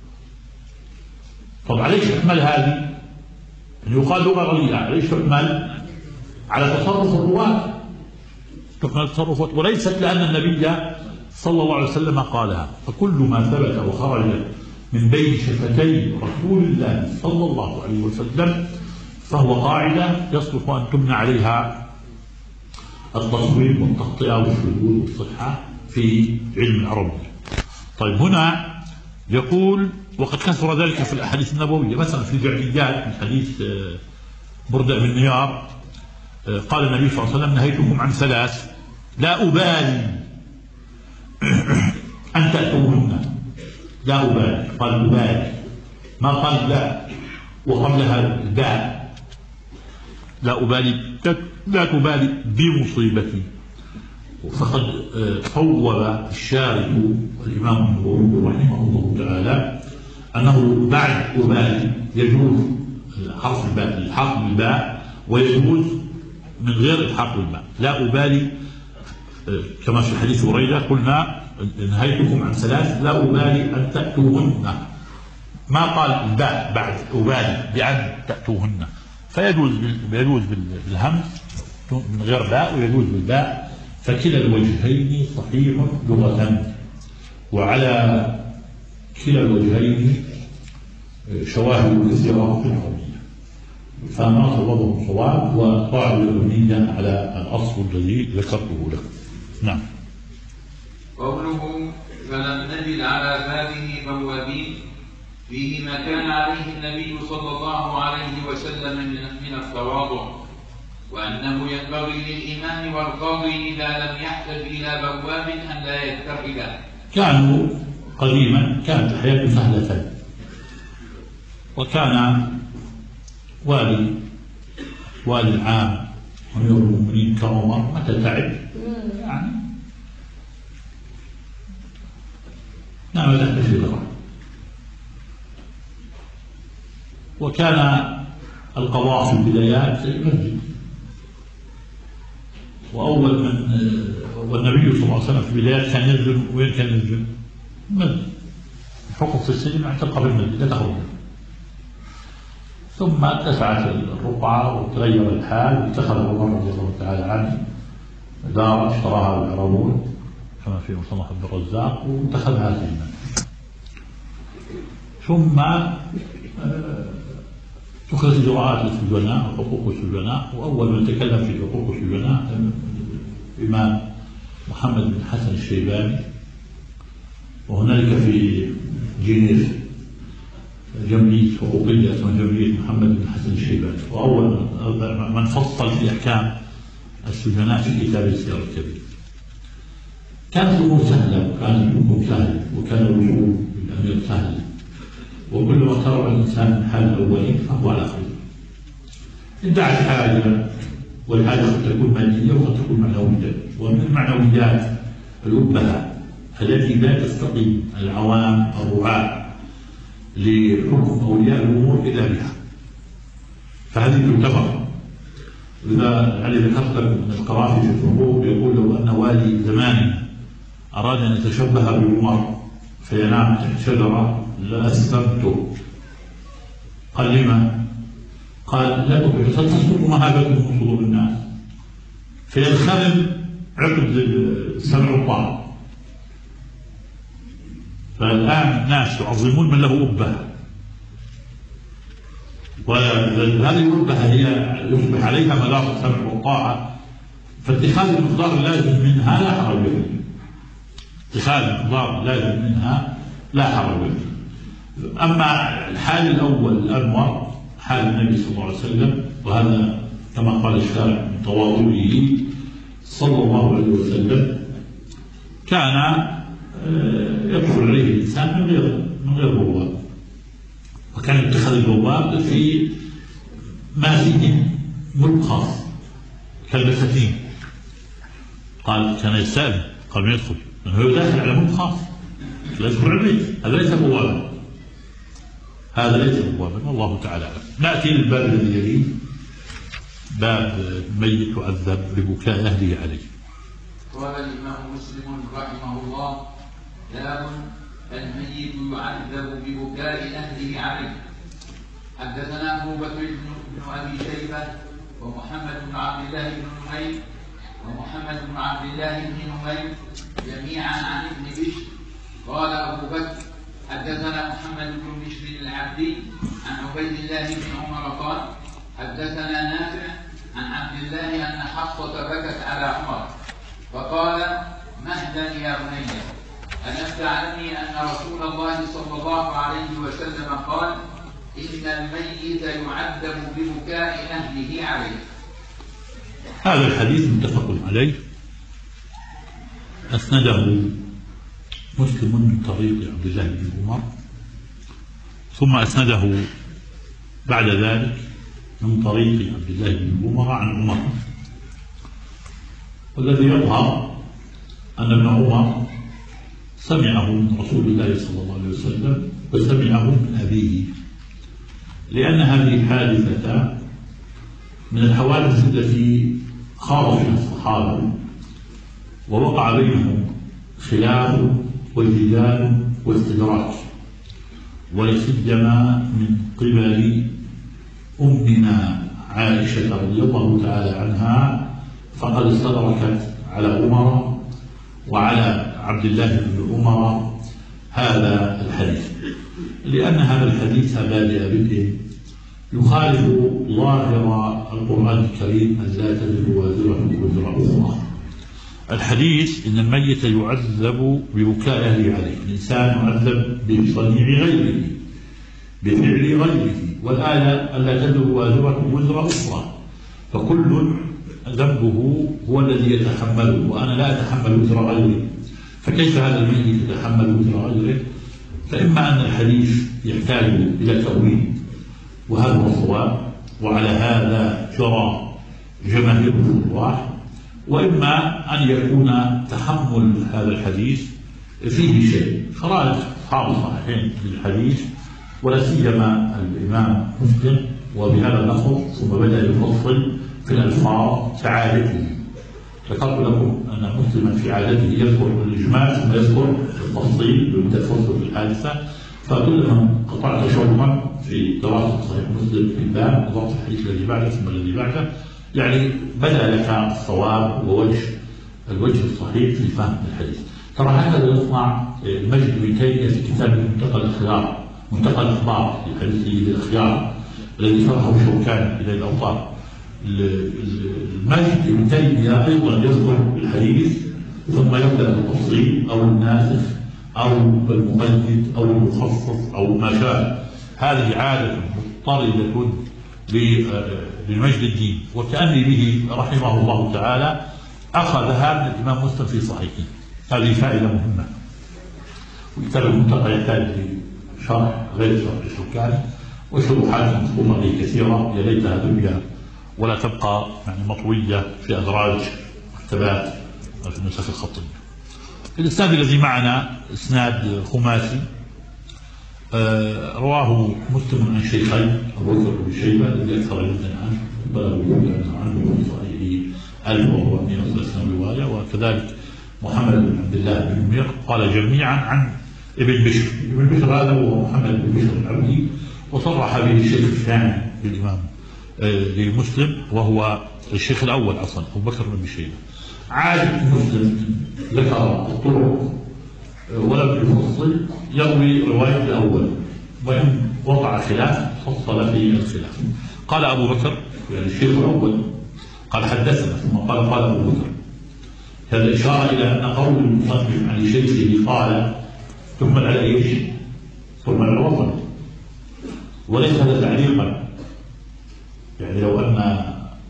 طب عليش تحمل هذه؟ أن يقال لغة رديئة، عليش تحمل على تصرف الرواة، تحمل تصرفات، وليست لأن النبي صلى الله عليه وسلم قالها. فكل ما ثبت وخرج من بين شفتي رسول الله صلى الله عليه وسلم فهو قاعدة يصلح أن تبنى عليها التصويب والتخطئة والشذوذ والصحة في علم العربية. طيب هنا يقول وقد كثر ذلك في الأحاديث النبوية، مثلا في الجعليات من حديث بردة بن نيار قال النبي صلى الله عليه وسلم نهيتكم عن ثلاث لا أبالي أن تأتوهن. لا أبالي، قال أبالي، ما قال لا وقبلها الباء. لا أبالي لا تبالي بمصيبتي. فقد صوب الشارح والإمام النووي رحمه الله تعالى أنه بعد أبالي يجوز حرف الباء الحاق بالباء، ويجوز من غير الحاق بالباء. لا أبالي كما في حديث هريرة قلنا نهيتكم عن ثلاث لا أبالي أن تأتوهن، ما قال الباء بعد أبالي بأن تأتوهن، فيجوز يجوز بالهمز من غير باء ويجوز بالباء، فكلا الوجهين صحيح لغة. وعلى كلا الوجهين شواهد كثيرة في العربية، فما صوابه صواب وقاعدة مبنية على الأصل الذي ذكرته لكم. نعم. قوله فلم نجد على بابه بوابين فيه ما كان عليه النبي صلى الله عليه وسلم من التواضع، وأنه ينبغي للإمام والقاضي إذا لم يحتج إلى بواب أن لا يتخذه. كانوا قديما كانت الحياة سهلة، وكان والي والي العام أمير المؤمنين كعمر متى تعب يعني نعم له شجرة، وكان القضاء في البدايات مسجد، وأول من والنبي صلى الله عليه وسلم في البدايات كان يسجن. وين كان يسجن؟ مسجد. الحكم في السجن اعتقى بالمسجد لا تخرج. ثم اتسعت الرقعة وتغير الحال، واتخذ عمر رضي الله تعالى عنه دار اشتراها العربون كما في مصنف عبد الرزاق واتخذها سجنا. ثم اتخذت اجراءات للسجناء وحقوق السجناء، واول من تكلم في حقوق السجناء الامام محمد بن حسن الشيباني، وهنالك في جنيف جمعية حقوقية اسمها جمعية محمد بن حسن الشيباني، وأول من فصل في أحكام السجناء في كتاب السير الكبير. كانت الأمور سهلة، وكان الحكم سهل، وكان الوصول بالأمير سهل، وكل ما اقترب الإنسان من حال الأولين فهو على خير. ادعى الحاجة، والحاجة قد تكون مادية وقد تكون معنوية، ومن المعنويات الأبهة التي لا تستقيم العوام الرعاة لحكم أولياء الأمور إلا بها، فهذه تعتبر. إذا علي ذكرت لكم أن القرافي في الحقوق يقول لو أن والي زمان أراد أن يتشبه بعمر فينام تحت شجرة لأسلمته. قال لما؟ قال لا تبعد تصدق مهابته من صدور الناس فينخرم عقد سمع الطاعة. فالآن الناس يعظمون من له أبهة، وهذه الأبهة هي يصبح عليها ملاك السمع والطاعة، فاتخاذ المقدار اللازم منها لا حرج فيه. اتخاذ المقدار اللازم منها لا حرج فيه. أما الحال الأول الأنور حال النبي صلى الله عليه وسلم، وهذا كما قال الشارع من تواضعه صلى الله عليه وسلم، كان يدخل عليه الإنسان من غير من غير بواب، وكان يتخذ البواب في ما فيه ملك خاص كالبساتين. قال كان يستأذن قبل ما يدخل، هو داخل على ملك خاص لا يدخل على البيت، هذا ليس بوابا، هذا ليس بوابا، والله تعالى أعلم. نأتي للباب الذي يليه، باب الميت يعذب ببكاء أهله عليه. قال الإمام مسلم رحمه الله: باب الميت يعذب ببكاء أهله عليه. حدثنا أبو بكر بن أبي شيبة ومحمد بن عبد الله بن نمير ومحمد بن عبد الله بن نمير جميعا عن ابن بشر. قال أبو بكر: حدثنا محمد بن بشر العبدي عن عبيد الله بن عمر قال: حدثنا نافع عن عبد الله أن حفصة بكت على عمر فقال: مهلا يا بني، ألم تعلمي أن رسول الله صلى الله عليه وسلم قال: إن الميت يعذب ببكاء أهله عليه. هذا الحديث متفق عليه، أسنده مسلم من طريق عبد الله بن عمر، ثم أسنده بعد ذلك من طريق عبد الله بن عمر عن عمر. والذي يظهر أن ابن عمر سمعه من رسول الله صلى الله عليه وسلم وسمعه من أبيه، لأن هذه الحادثة من الحوادث التي خاض فيها الصحابة ووقع بينهم خلاف والجدال واستدراك، ولا سيما من قبل أمنا عائشة رضي الله تعالى عنها، فقد استدركت على عمر وعلى عبد الله بن عمر هذا الحديث. لأن هذا الحديث بادئ بدء يخالف ظاهر القرآن الكريم أن لا تزر وازرة وزر أخرى. الحديث إن الميت يعذب ببكاء أهله عليه، الإنسان يعذب بصنيع غيره بفعل غيره، والآية ألا تزر وازرة وزر أخرى، فكل ذنبه هو الذي يتحمله، وأنا لا أتحمل وزر غيري، فكيف هذا الميت يتحمل وزر غيره؟ فإما أن الحديث يحتاج إلى تأويل وهذا هو الصواب، وعلى هذا جرى جماهير الفقهاء، وإما أن يكون تحمل هذا الحديث فيه شيء. خرج أصحاب الصحيحين للحديث ولا سيما الإمام مسلم وبهذا اللفظ، ثم بدأ يفصل في الألفاظ كعادته. ذكرت لكم أن مسلما في عادته يذكر الإجمال ثم يذكر التفصيل بالتفصيل في الحادثة، فكلما قطعت شوطا في دراسة صحيح مسلم في الباب وضعت الحديث الذي بعده ثم الذي بعده، يعني بدا لك الصواب ووجه الوجه الصحيح في فهم الحديث. ترى هكذا يصنع المجد بن تيمية في كتاب منتقى الأخيار، منتقى الأخبار في حديث سيد الأخيار الذي شرحه الشوكاني إلى الأوطار. المجد بن تيمية أيضا يذكر الحديث ثم يبدأ بالتفصيل أو الناسخ أو المقيد أو المخصص أو ما شاء. هذه عادة مضطردة لمجد الدين، وكأني به رحمه الله تعالى أخذها من الإمام مسلم في صحيحه. هذه فائدة مهمة، وكتاب المنتقى يحتاج لشرح غير شرح الشوكاني، وشروحات مذكورة عليه كثيرة يا ليتها دنيا ولا تبقى يعني مطوية في أدراج مكتبات في النسخ الخطية. الإسناد الذي معنا إسناد خماسي، آه رواه مسلم عن شيخين أبو بكر بن شيبة الذي أكثر جدا عنه بلغ عنه في صحيحه ألف وأربعمائة وثلاثين رواية، وكذلك محمد بن عبد الله بن نمير قال جميعا عن ابن بشر. ابن بشر هذا هو محمد بن بشر العبدي، وصرح به الشيخ الثاني للإمام آه لمسلم وهو الشيخ الأول أصلا أبو بكر بن شيبة. عادة مسلم ذكر الطرق ولم يفصل يروي رواية الأول، وإن وقع خلاف فصل في الخلاف. قال أبو بكر يعني الشيخ الأول قال حدثنا، ثم قال قال أبو بكر. هذا إشارة إلى أن قول المصنف عن شيخه قال ثم على إيش؟ ثم على الوصل، وليس هذا تعليقا. يعني لو أن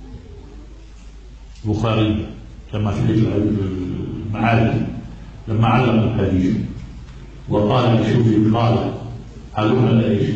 البخاري كما في المعارف لما علم الحديث وقال لشوفي قال هلون لا ايش؟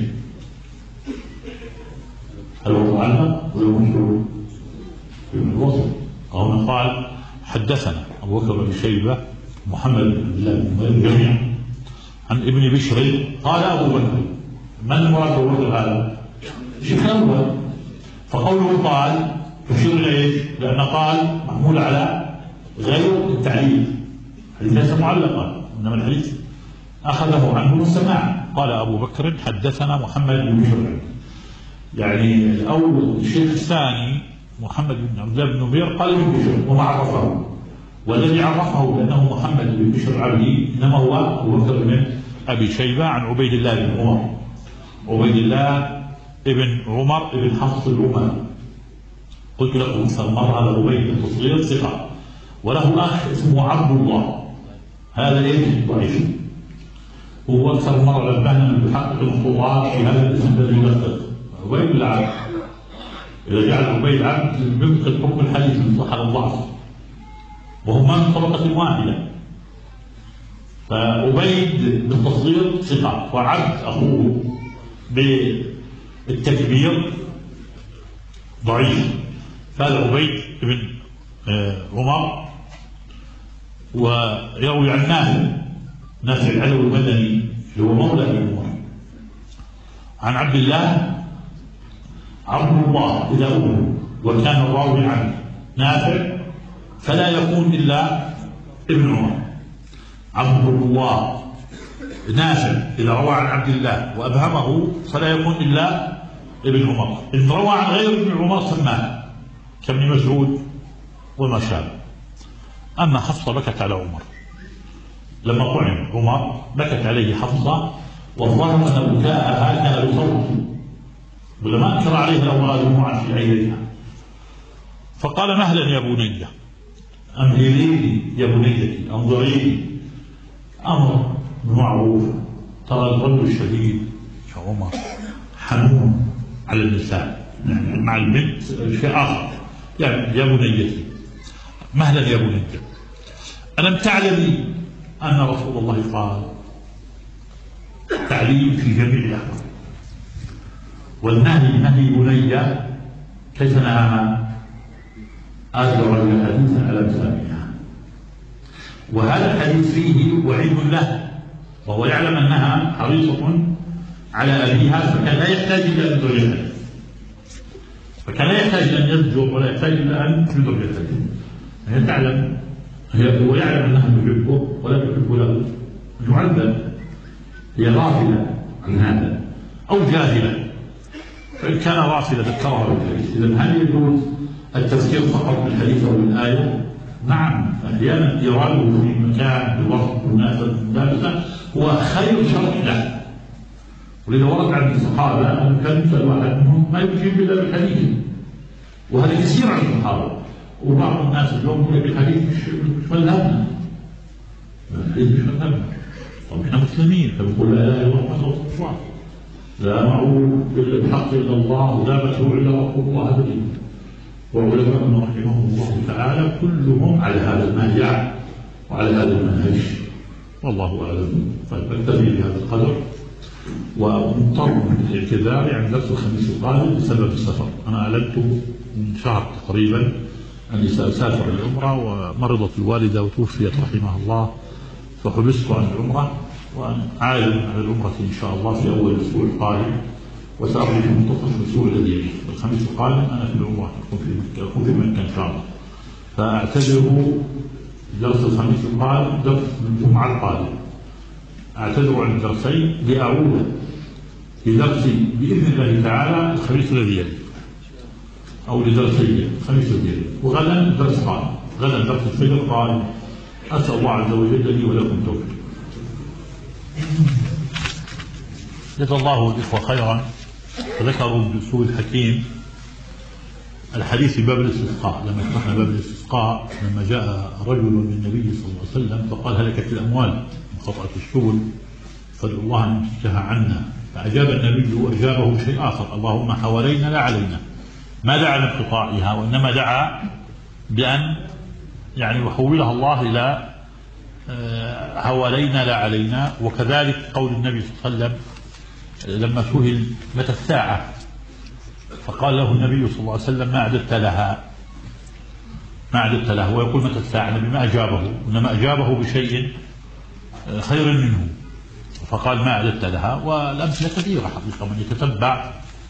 هل هو معلق ولا مشهور؟ في الوصف أو قال حدثنا أبو بكر بن شيبة محمد بن عبد الله بن نمير جميعا عن ابن بشر قال أبو بكر. من المراد أبو بكر هذا؟ الشيخ الأول. فقوله قال تشير إلى ايش؟ لأن قال محمول على غير التعليل، الحديث ليس معلقا إنما الحديث أخذه عنه السماع. قال أبو بكر حدثنا محمد بن بشر، يعني الأول الشيخ الثاني محمد بن عبد الله بن نمير قال ابن بشر وما عرفه، والذي عرفه بأنه محمد بن بشر عبدي إنما هو أبو بكر بن أبي شيبة عن عبيد الله بن عمر، عبيد الله ابن عمر ابن حفص الأموي. قلت لكم أكثر مرة هذا عبيد التصغير ثقة، وله أخ اسمه عبد الله، هذا ايش؟ ضعيف. هو أكثر مرة نبهنا أن يحقق الخطوات في هذا الاسم الذي يدقق عبيد العبد. إذا جعل عبيد عبد ينقل حكم الحديث من صحة الضعف، وهما من طبقة واحدة. فعبيد بالتصغير ثقة، وعبد أخوه بالتكبير ضعيف. هذا عبيد بن عمر، ويروي عن نافع نافع العلوي المدني اللي هو مولى ابن عمر عن عبد الله عبد الله إذا أمه، وكان الراوي عن نافع فلا يكون إلا ابن عمر. عبد الله نافع إذا روى عن عبد الله وأبهمه فلا يكون إلا ابن عمر. إن روى عن غير ابن عمر سماه كابن مسعود وما شابه. أما حفصة بكت على عمر لما طعن عمر، بكت عليه حفصة والظاهر أن بكاءها كان بصوت، ولا ما أنكر عليه الأمراء دموعا في عينيها. فقال مهلا يا بني، أمهليني يا بنيتي، انظريني، أمر بمعروف. ترى الرجل الشديد كعمر حنون على النساء، يعني مع البنت شيء آخر. يعني يا بنيتي، مهلا يا بني، ألم تعلمي أن رسول الله قال تعليم في جميع الأحوال، والنهي نهي بني كيف نهى أذكر حديثا على مسامعها. وهذا الحديث فيه وعيد له، وهو يعلم أنها حريصة على أبيها، فكان لا يحتاج إلى أن يدرج الحديث، فكان لا يحتاج أن يزجر ولا يحتاج إلى أن يدرج الحديث. هي تعلم، هي هو يعلم أنها تحبه ولا تحب له، تعذب. هي غافلة عن هذا أو جاهلة، فإن كان غافلة ذكرها بالحديث. إذن هل يجوز التذكير فقط بالحديث أو بالآية؟ نعم، أحيانا إيراده في مكان بوقت مناسب ثالثة هو خير شرط له. ولذا ورد عن الصحابة أن كان يسأل واحد منهم ما يجيب إلا بالحديث، وهذا كثير عن الصحابة. وبعض الناس اليوم يقول لك الحديث مش مذهبنا، الحديث مش مذهبنا. طب احنا مسلمين، فبنقول لا اله الا الله محمد رسول الله، لا معبود بالحق الا الله، ولا مدعو الا رسول الله. هذا الدين. وعلماءنا رحمهم الله تعالى كلهم على هذا المنهج وعلى هذا المنهج، والله اعلم. فاكتفي بهذا القدر، ومضطر بالاعتذار عن درس الخميس القادم بسبب السفر. انا اعلنت من شهر تقريبا اني ساسافر العمره، ومرضت الوالده وتوفيت رحمها الله، فحبست عن العمره، وانا عازم على العمره ان شاء الله في اول الاسبوع القادم، وسأقضي في منتصف الأسبوع الذي يليه. الخميس القادم أنا في العمرة، أكون في مكة، أكون في مكة إن شاء الله. فأعتذر درس الخميس القادم، درس الجمعة القادم. أعتذر عن الدرسين لأعود في درسي بإذن الله تعالى الخميس الذي يليه، أو لدرسي الخميس الذي يليه، وغدا درس قادم، غدا درس الفجر قادم. أسأل الله عز وجل لي ولكم التوفيق. جزا الله الإخوة خيرا. فذكروا بأسلوب الحكيم الحديث في باب الاستسقاء. لما شرحنا باب الاستسقاء، لما جاء رجل للنبي صلى الله عليه وسلم فقال هلكت الأموال انقطعت السبل فادعوا الله أن يمسكها عنا، فأجاب النبي وأجابه شيء آخر: اللهم حوالينا لا علينا. ما دعا لانقطاعها، وإنما دعا بأن يعني يحولها الله إلى حوالينا لا علينا. وكذلك قول النبي صلى الله عليه وسلم لما سئل متى الساعة، فقال له النبي صلى الله عليه وسلم ما أعددت لها، ما أعددت لها. ويقول متى الساعة، النبي ما أجابه، إنما أجابه بشيء خير منه، فقال ما أعددت لها. والأمثلة كثيرة حقيقة، من يتتبع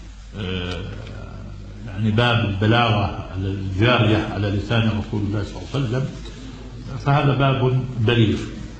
يعني باب البلاغة الجارية على لسان رسول الله صلى الله عليه وسلم، فهذا باب بليغ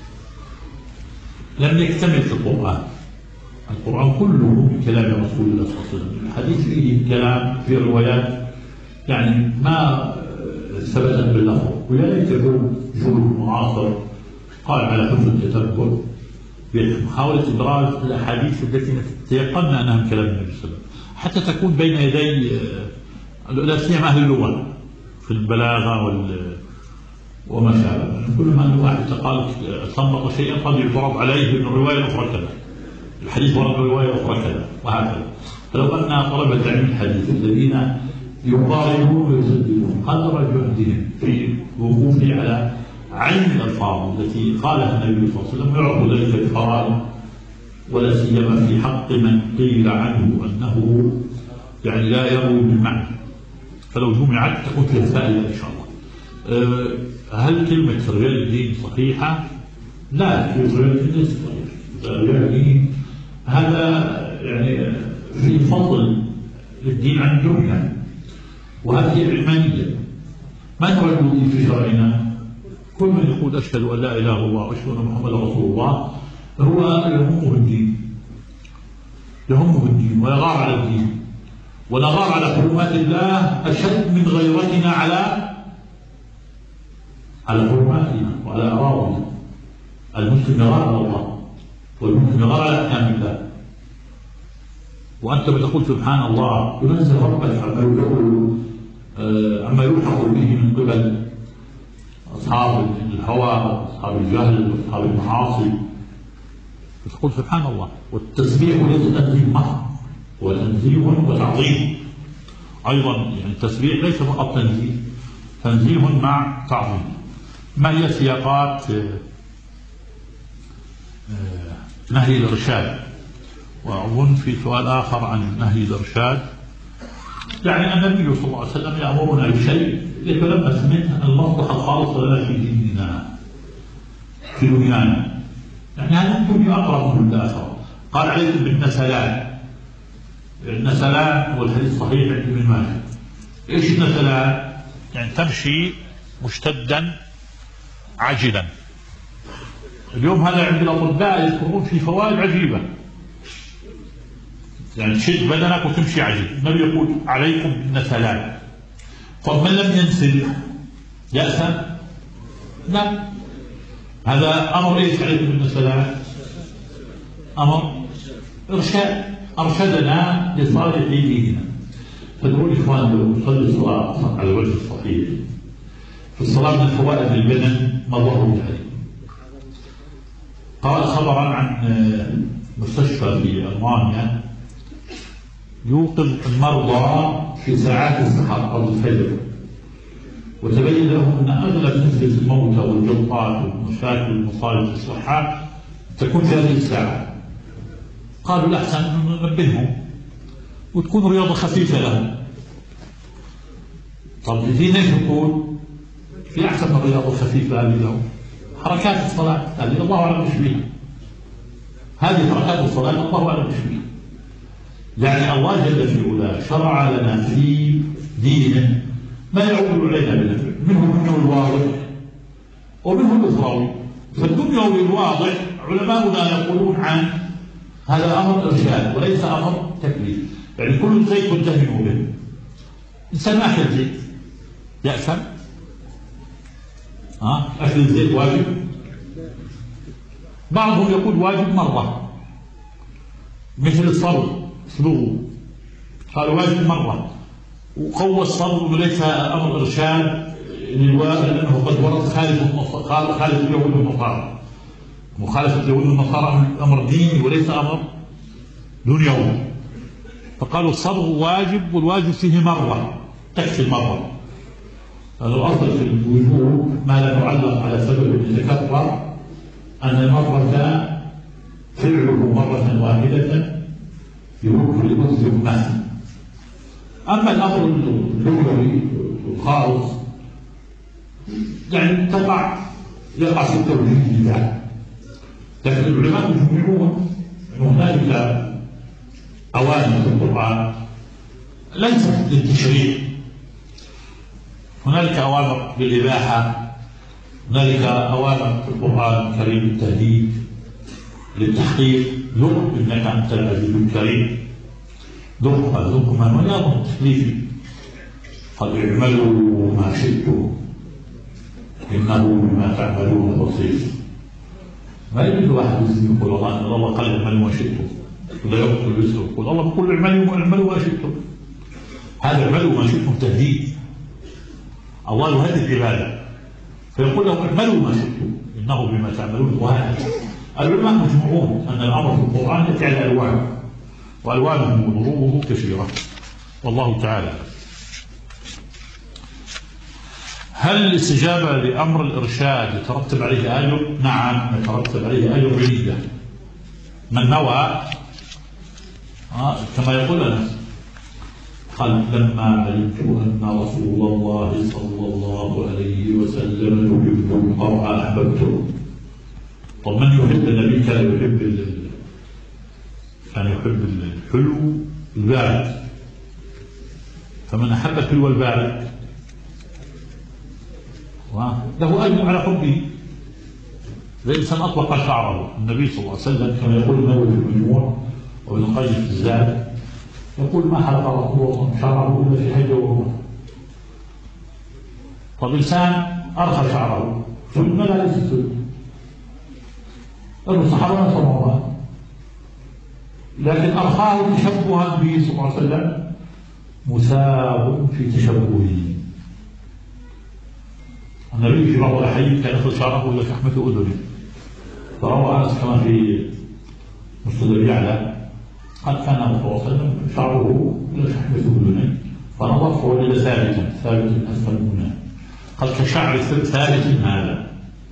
لم يكتمل في القرآن. القرآن كله من كلام رسول الله صلى الله عليه وسلم. الحديث فيه كلام في روايات يعني ما ثبتت باللفظ، ولا يتبعون جهود معاصر قال على حفظ التتبع بمحاولة إدراج الأحاديث التي تيقنا أنها من كلام النبي صلى الله عليه وسلم، حتى تكون بين يدي لا سيما أهل اللغة في البلاغة وال وما شابه. كل ما واحد قال صنبط شيئا قد يضرب عليه من رواية أخرى كذا، الحديث ورد رواية أخرى كذا، وهكذا. فلو أن طلبة علم الحديث الذين يقارنون ويسددون قدر جهدهم في الوقوف على علم الألفاظ التي قالها النبي صلى الله عليه وسلم يعرف ذلك بقرائن، ولا سيما في حق من قيل عنه أنه يعني لا يروي بالمعنى، فلو جمعت تكون فيها فائدة إن شاء الله. هل كلمة رجال الدين صحيحة؟ لا، في رجال الدين ليس صحيح. رجال الدين هذا يعني في فضل الدين عن الدنيا، وهذه علمانية ما نوجد في شرعنا. كل من يقول أشهد أن لا إله إلا الله وأشهد أن محمدا رسول الله هو يهمه الدين، يهمه الدين ويغار على الدين، ونغار على حرمات الله أشد من غيرتنا على على حرماتنا وعلى أراضينا. المسلم يغار على الله والمؤمن بغير أحكام الله. وأنت بتقول سبحان الله ينزل ربك عما يلحق به من قبل أصحاب الهوى وأصحاب الجهل وأصحاب المعاصي، تقول سبحان الله. والتسبيح ليس تنزيه محض، هو تنزيه وتعظيم أيضا. يعني التسبيح ليس فقط تنزيه، تنزيه مع تعظيم. ما هي سياقات نهي الإرشاد؟ وأظن في سؤال آخر عن نهي الإرشاد. يعني النبي صلى الله عليه وسلم يأمرنا بشيء يتلمس منه المصلحة الخالصة لنا في ديننا في دنيانا. يعني هذا الدنيا أقرب من الآخرة. قال عليكم بالنسلات. النسلات هو الحديث الصحيح عند ابن ماجه. إيش النسلات؟ يعني تمشي مشتدا عاجلا. اليوم هذا عند الأطباء يذكرون في فوائد عجيبة. يعني تشد بدنك وتمشي عجل. النبي يقول عليكم بالنسلات. طب من لم ينسل يأثم؟ لا. هذا أمر إيش عليكم بالنسلات؟ أمر إرشاد، أرشدنا لصالح ديننا. فنقول إخوان لو نصلي الصلاة على الوجه الصحيح، في الصلاة من فوائد البدن مظهر الحديث. قال خبرا عن مستشفى في ألمانيا يوقظ المرضى في ساعات السحر قبل الفجر، وتبين لهم أن أغلب نسبة الموتى والجلطات والمشاكل والمصائب في الصحة تكون في هذه الساعة. قالوا الأحسن أن ننبههم وتكون رياضة خفيفة لهم. طب الدين ايش يقول؟ في أحسن من الرياضة الخفيفة هذه لهم حركات الصلاة. هذه الله أعلم ايش فيها. هذه حركات الصلاة الله أعلم ايش فيها. يعني الله جل في علاه شرع لنا في دينه ما يعود علينا بالنفع، منه الدنيوي الواضح ومنه الأخروي. فالدنيوي الواضح علماؤنا يقولون عن هذا أمر إرشاد وليس أمر تكليف. يعني كل زيت تنتهي به. إنسان ما أكل زيت يأثم؟ ها؟ أكل الزيت واجب؟ بعضهم يقول واجب مرة مثل الصبر صبغوا، قالوا واجب مرة، وقوى الصبر انه ليس امر ارشاد للواجب لانه قد ورد خالف خالف اليهود والنصارى. مخالفه اليهود والنصارى امر ديني وليس امر دنيوي. فقالوا الصبر واجب والواجب فيه مرة، تكفي المرة. هذا الاصل في الوجوب ما لا يعلق على سبب يتكرر ان المرة فعله مرة واحدة يروح لمسلم مثلا. أما الأمر اللغوي الخالص يعني تقع يقع في التوجيه لله. لكن العلماء يجمعون أن هنالك أوامر في القرآن ليست للتشريع. هنالك أوامر بالإباحة، هنالك أوامر في القرآن الكريم للتهديد للتحقيق. ذوق انك انت العزيز الكريم، ذوق ذوق من ولا امر تكليفي. قد اعملوا ما شئتم انه بما تعملون بصير. ما يجوز واحد مسلم يقول والله ان الله قال اعملوا ما شئتم ولا يقتل يسرق، يقول الله بيقول اعملوا اعملوا ما شئتم. هذا اعملوا ما شئتم تهديد. الله يهدد العباده فيقول لهم اعملوا ما شئتم انه بما تعملون وهذا. العلماء مجمعون أن الأمر في القرآن يأتي على ألوان، وألوانه وضروبه كثيرة والله تعالى. هل الاستجابة لأمر الإرشاد يترتب عليه أجر؟ نعم يترتب عليه أجر بنية. من نوى آه كما يقول لنا قال لما علمت أن رسول الله صلى الله عليه وسلم يحب المرء أحببته. طب من يحب النبي كان يحب ال... كان يحب الحلو البارد. فمن أحب الحلو البارد له أجر على حبه. الإنسان أطلق شعره. النبي صلى الله عليه وسلم كما يقول النووي في المجموع وابن القيم في الزاد يقول ما حلق رسول الله شعره إلا في حجة وعمرة. طب إنسان أرخى شعره ثم لا يستسلم. الصحابة صلى الله عليه وسلم لكن أرخاه تشبها به صلى الله عليه وسلم مساو في تشبهه. النبي في بعض الأحيان كان يأخذ شعره ولا شحمة أذنه، فروى أنس كما في مسند يعلى قد كان صلى الله عليه وسلم شعره ولا شحمة أذنه فنظر فوجد ثابتا ثابت أسفل منه، قال كشعر ثابت هذا،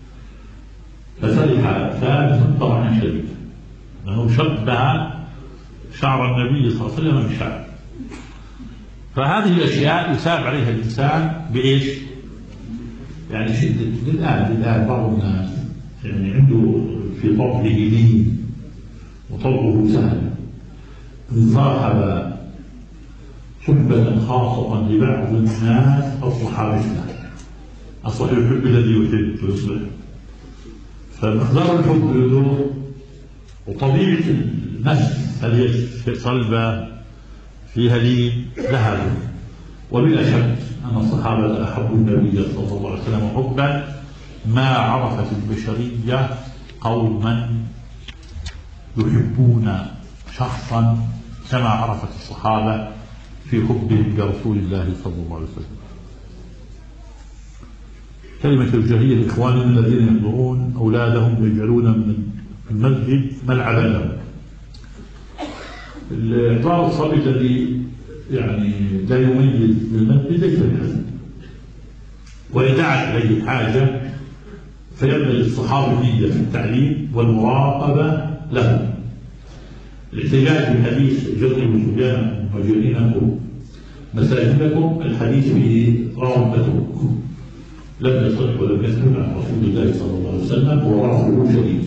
فسرح ثابت طبعا شديد لأنه شبه شعر النبي صلى الله عليه وسلم بالشعر. فهذه الأشياء يثاب عليها الإنسان بإيش؟ يعني شدة للآن للآن بعض الناس يعني عنده في طبعه لين وطبعه سهل، إن صاحب صحبة خاصة لبعض الناس أصبح مثله، أصبح الحب الذي يحب ويصبح. فمقدار الحب يدور، وطبيعة النفس هذه صلبة فيها لين لها، وبلا شك أن الصحابة أحبوا النبي صلى الله عليه وسلم حبا ما عرفت البشرية قوما يحبون شخصا كما عرفت الصحابة في حبهم برسول الله صلى الله عليه وسلم. كلمة الجاهلية لإخواننا الذين يحضرون أولادهم يجعلون من المسجد ملعبا لهم. الإعطاء الصبي الذي يعني لا يميز للمسجد ليس بحسن، وإن دعت إليه حاجة فيبذل الصحابة نية في التعليم والمراقبة له. الاحتجاج بالحديث جربوا سجانا مهاجرينكم مساجدكم، الحديث به رغبتكم لم يصح ولم يثبت عن رسول الله صلى الله عليه وسلم ورفضه شديد.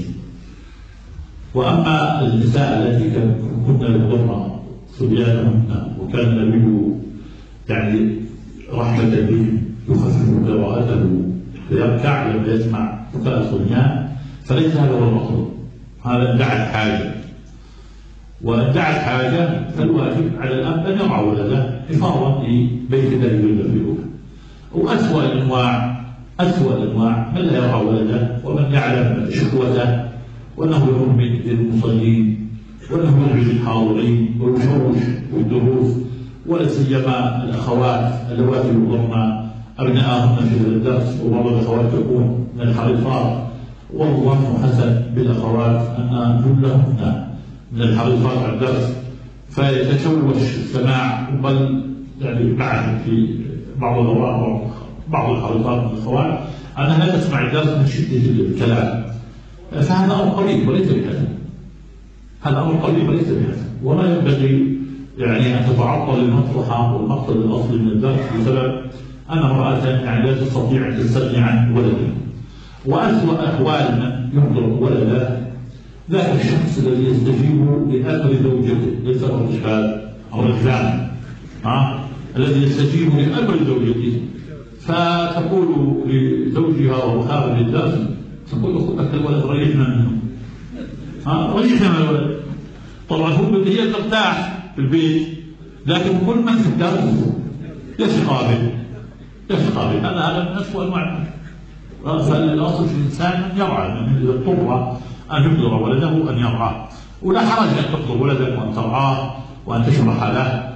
واما النساء التي كن يضرن صبيانهن وكان النبي يعني رحمه بهم يخفف قراءته فيركع لما يسمع بكاء الصبيان، فليس هذا هو المطلوب، هذا ان دعت حاجه، وان دعت حاجه فالواجب على الاب ان يرعى ولده حفاظا لبيت الله جل في علاه. وأسوأ الأنواع أسوأ الأنواع من لا يرعى ولده ومن يعلم شهوته وأنه يرمي للمصلين وأنه يلبس الحاضرين والوشوش والدروس، ولا سيما الأخوات اللواتي يضرن أبناءهن في هذا الدرس، وبعض الأخوات تكون من الحريصات، والله حسن بالأخوات أن جلهن من الحريصات على الدرس فيتشوش السماع، بل يعني بعد في بعض الأوراق بعض الحريصات من الأخوات أنها لا تسمع الدرس من شدة الكلام، فهذا أمر قريب وليس بحسن، هذا أمر قريب وليس بحسن، وما ينبغي يعني أن تتعطل المصلحة والمقصد الأصلي من الدرس بسبب أن امرأة يعني لا تستطيع أن تستغني عن ولدها. وأسوأ أحوال من يحضر ولده ذاك الشخص الذي يستجيب لأمر زوجته، ليس الرجال أو الرجال ها الذي يستجيب لأمر زوجته، فتقول لزوجها وهو خارج للدرس تقول خذ الولد ريحنا منه، ها ريحنا من الولد. طبعا هو هي ترتاح في البيت، لكن كل من في الدرس يشقى به يشقى به، هذا هذا من أسوأ المعنى. فالأصل في الإنسان أن يرعى، من إذا اضطر أن يحضر ولده أن يرعاه، ولا حرج أن تحضر ولدك وأن ترعاه وأن تشرح له.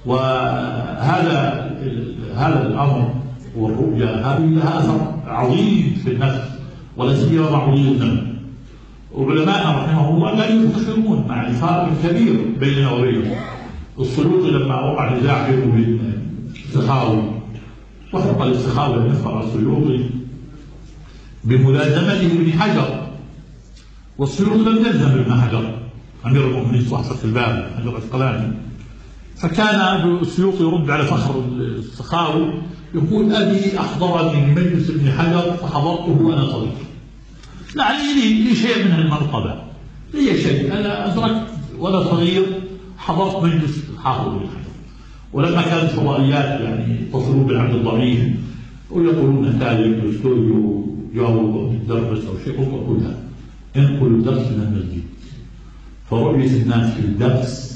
وهذا هذا الأمر والرؤيا هذه لها أثر عظيم في النفس ولا سيما مع ولي الأمر. وعلماء رحمه الله لا يفتخرون مع الفارق الكبير بيننا وبينهم. السيوطي لما وقع نزاع بينه وبين السخاوي وفق السخاوي أن يفخر السيوطي بملازمته ابن حجر، والسيوطي لم يلزم ابن حجر أمير المؤمنين صحصة الباب حجر العسقلاني، فكان السيوطي يرد على فخر السخاوي يقول أبي أحضرني لمجلس ابن حجر فحضرته أنا صديق. يعني لي, لي شيء من المرتبة، لي شيء، أنا أدركت وأنا صغير حضرت مجلس الحافظ ابن حجر، ولما كانت فضائيات يعني يتصلون بالعبد الضعيف ويقولون تالي واستوديو جاوب الدرس أو شيء، قلت أقول لا، انقلوا الدرس من المسجد. فرؤية الناس في الدرس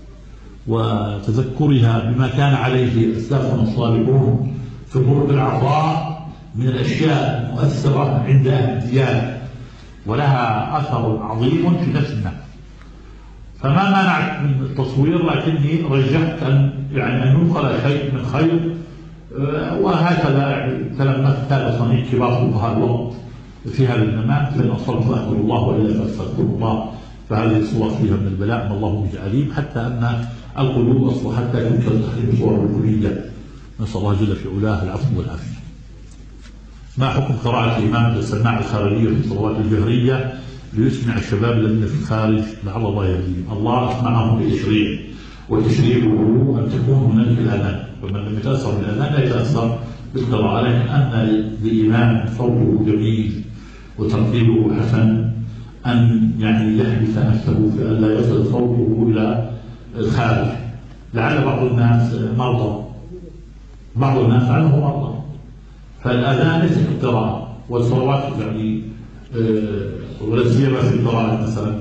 وتذكرها بما كان عليه أسلافنا الصالحون في قرب العطاء من الأشياء المؤثرة عند أهل الديانة ولها أثر عظيم في نفس النفس. فما منعت من التصوير، لكني رجحت أن يعني أن ينقل شيء من خير. وهكذا تلمست هذا صنيع كبار فقهاء الوقت في هذا الزمان، فإن أصبت فأحمد الله وإلا فأستغفر الله، فهذه الصور فيها من البلاء ما الله به عليم، حتى أن القلوب أصبحت حتى يمكن تحريم الصور الكلية. نسأل الله جل في علاه العفو والعافية. ما حكم قراءة الإمام بالسماع الخارجية في الصلوات الجهرية ليسمع الشباب الذين في الخارج لعل الله يهديهم؟ الله أسمعهم بتشريع، وتشريعه أن تكون هناك الأذان، فمن لم يتأثر بالأذان لا يتأثر بالقراءة، لكن أن لإمام صوته جميل وترتيبه حسن أن يعني يحبس نفسه في أن لا يصل صوته إلى الخارج. لعل بعض الناس مرضى، بعض الناس عنه مرضى، فالأذان ليس كالقراءة، والصلوات يعني ولا سيما في القراءة مثلا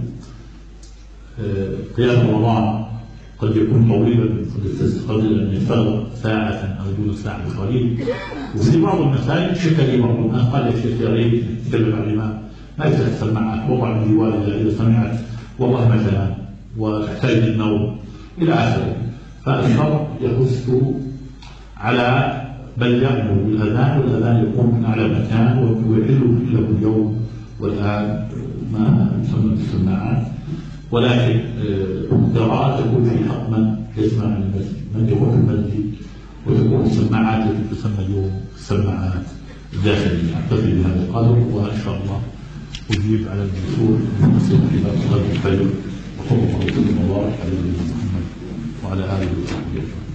قيام رمضان قد يكون طويلا، قد أن يستغرق ساعة أو دون ساعة قليل. وفي بعض المساجد شكلي بعض الناس قال يا شيخ يا ريت نتكلم عن الإمام ما يفتح السماعات، وضع الجوال إذا سمعت والله مثلا وتحتاج النوم إلى آخره. فالشرع يحث على بل يأمر بالأذان، والأذان يكون من أعلى مكان ويحل له اليوم والآن ما يسمى بالسماعات، ولكن القراءة تكون في حق من يسمع من المسجد، من يكون في المسجد، وتكون السماعات التي تسمى اليوم السماعات الداخلية. أعتقد بهذا القدر، وإن شاء الله أجيب على المسؤول من مسجد في صلاة الفجر، وصلى الله وسلم وبارك على نبينا محمد وعلى آله وصحبه أجمعين.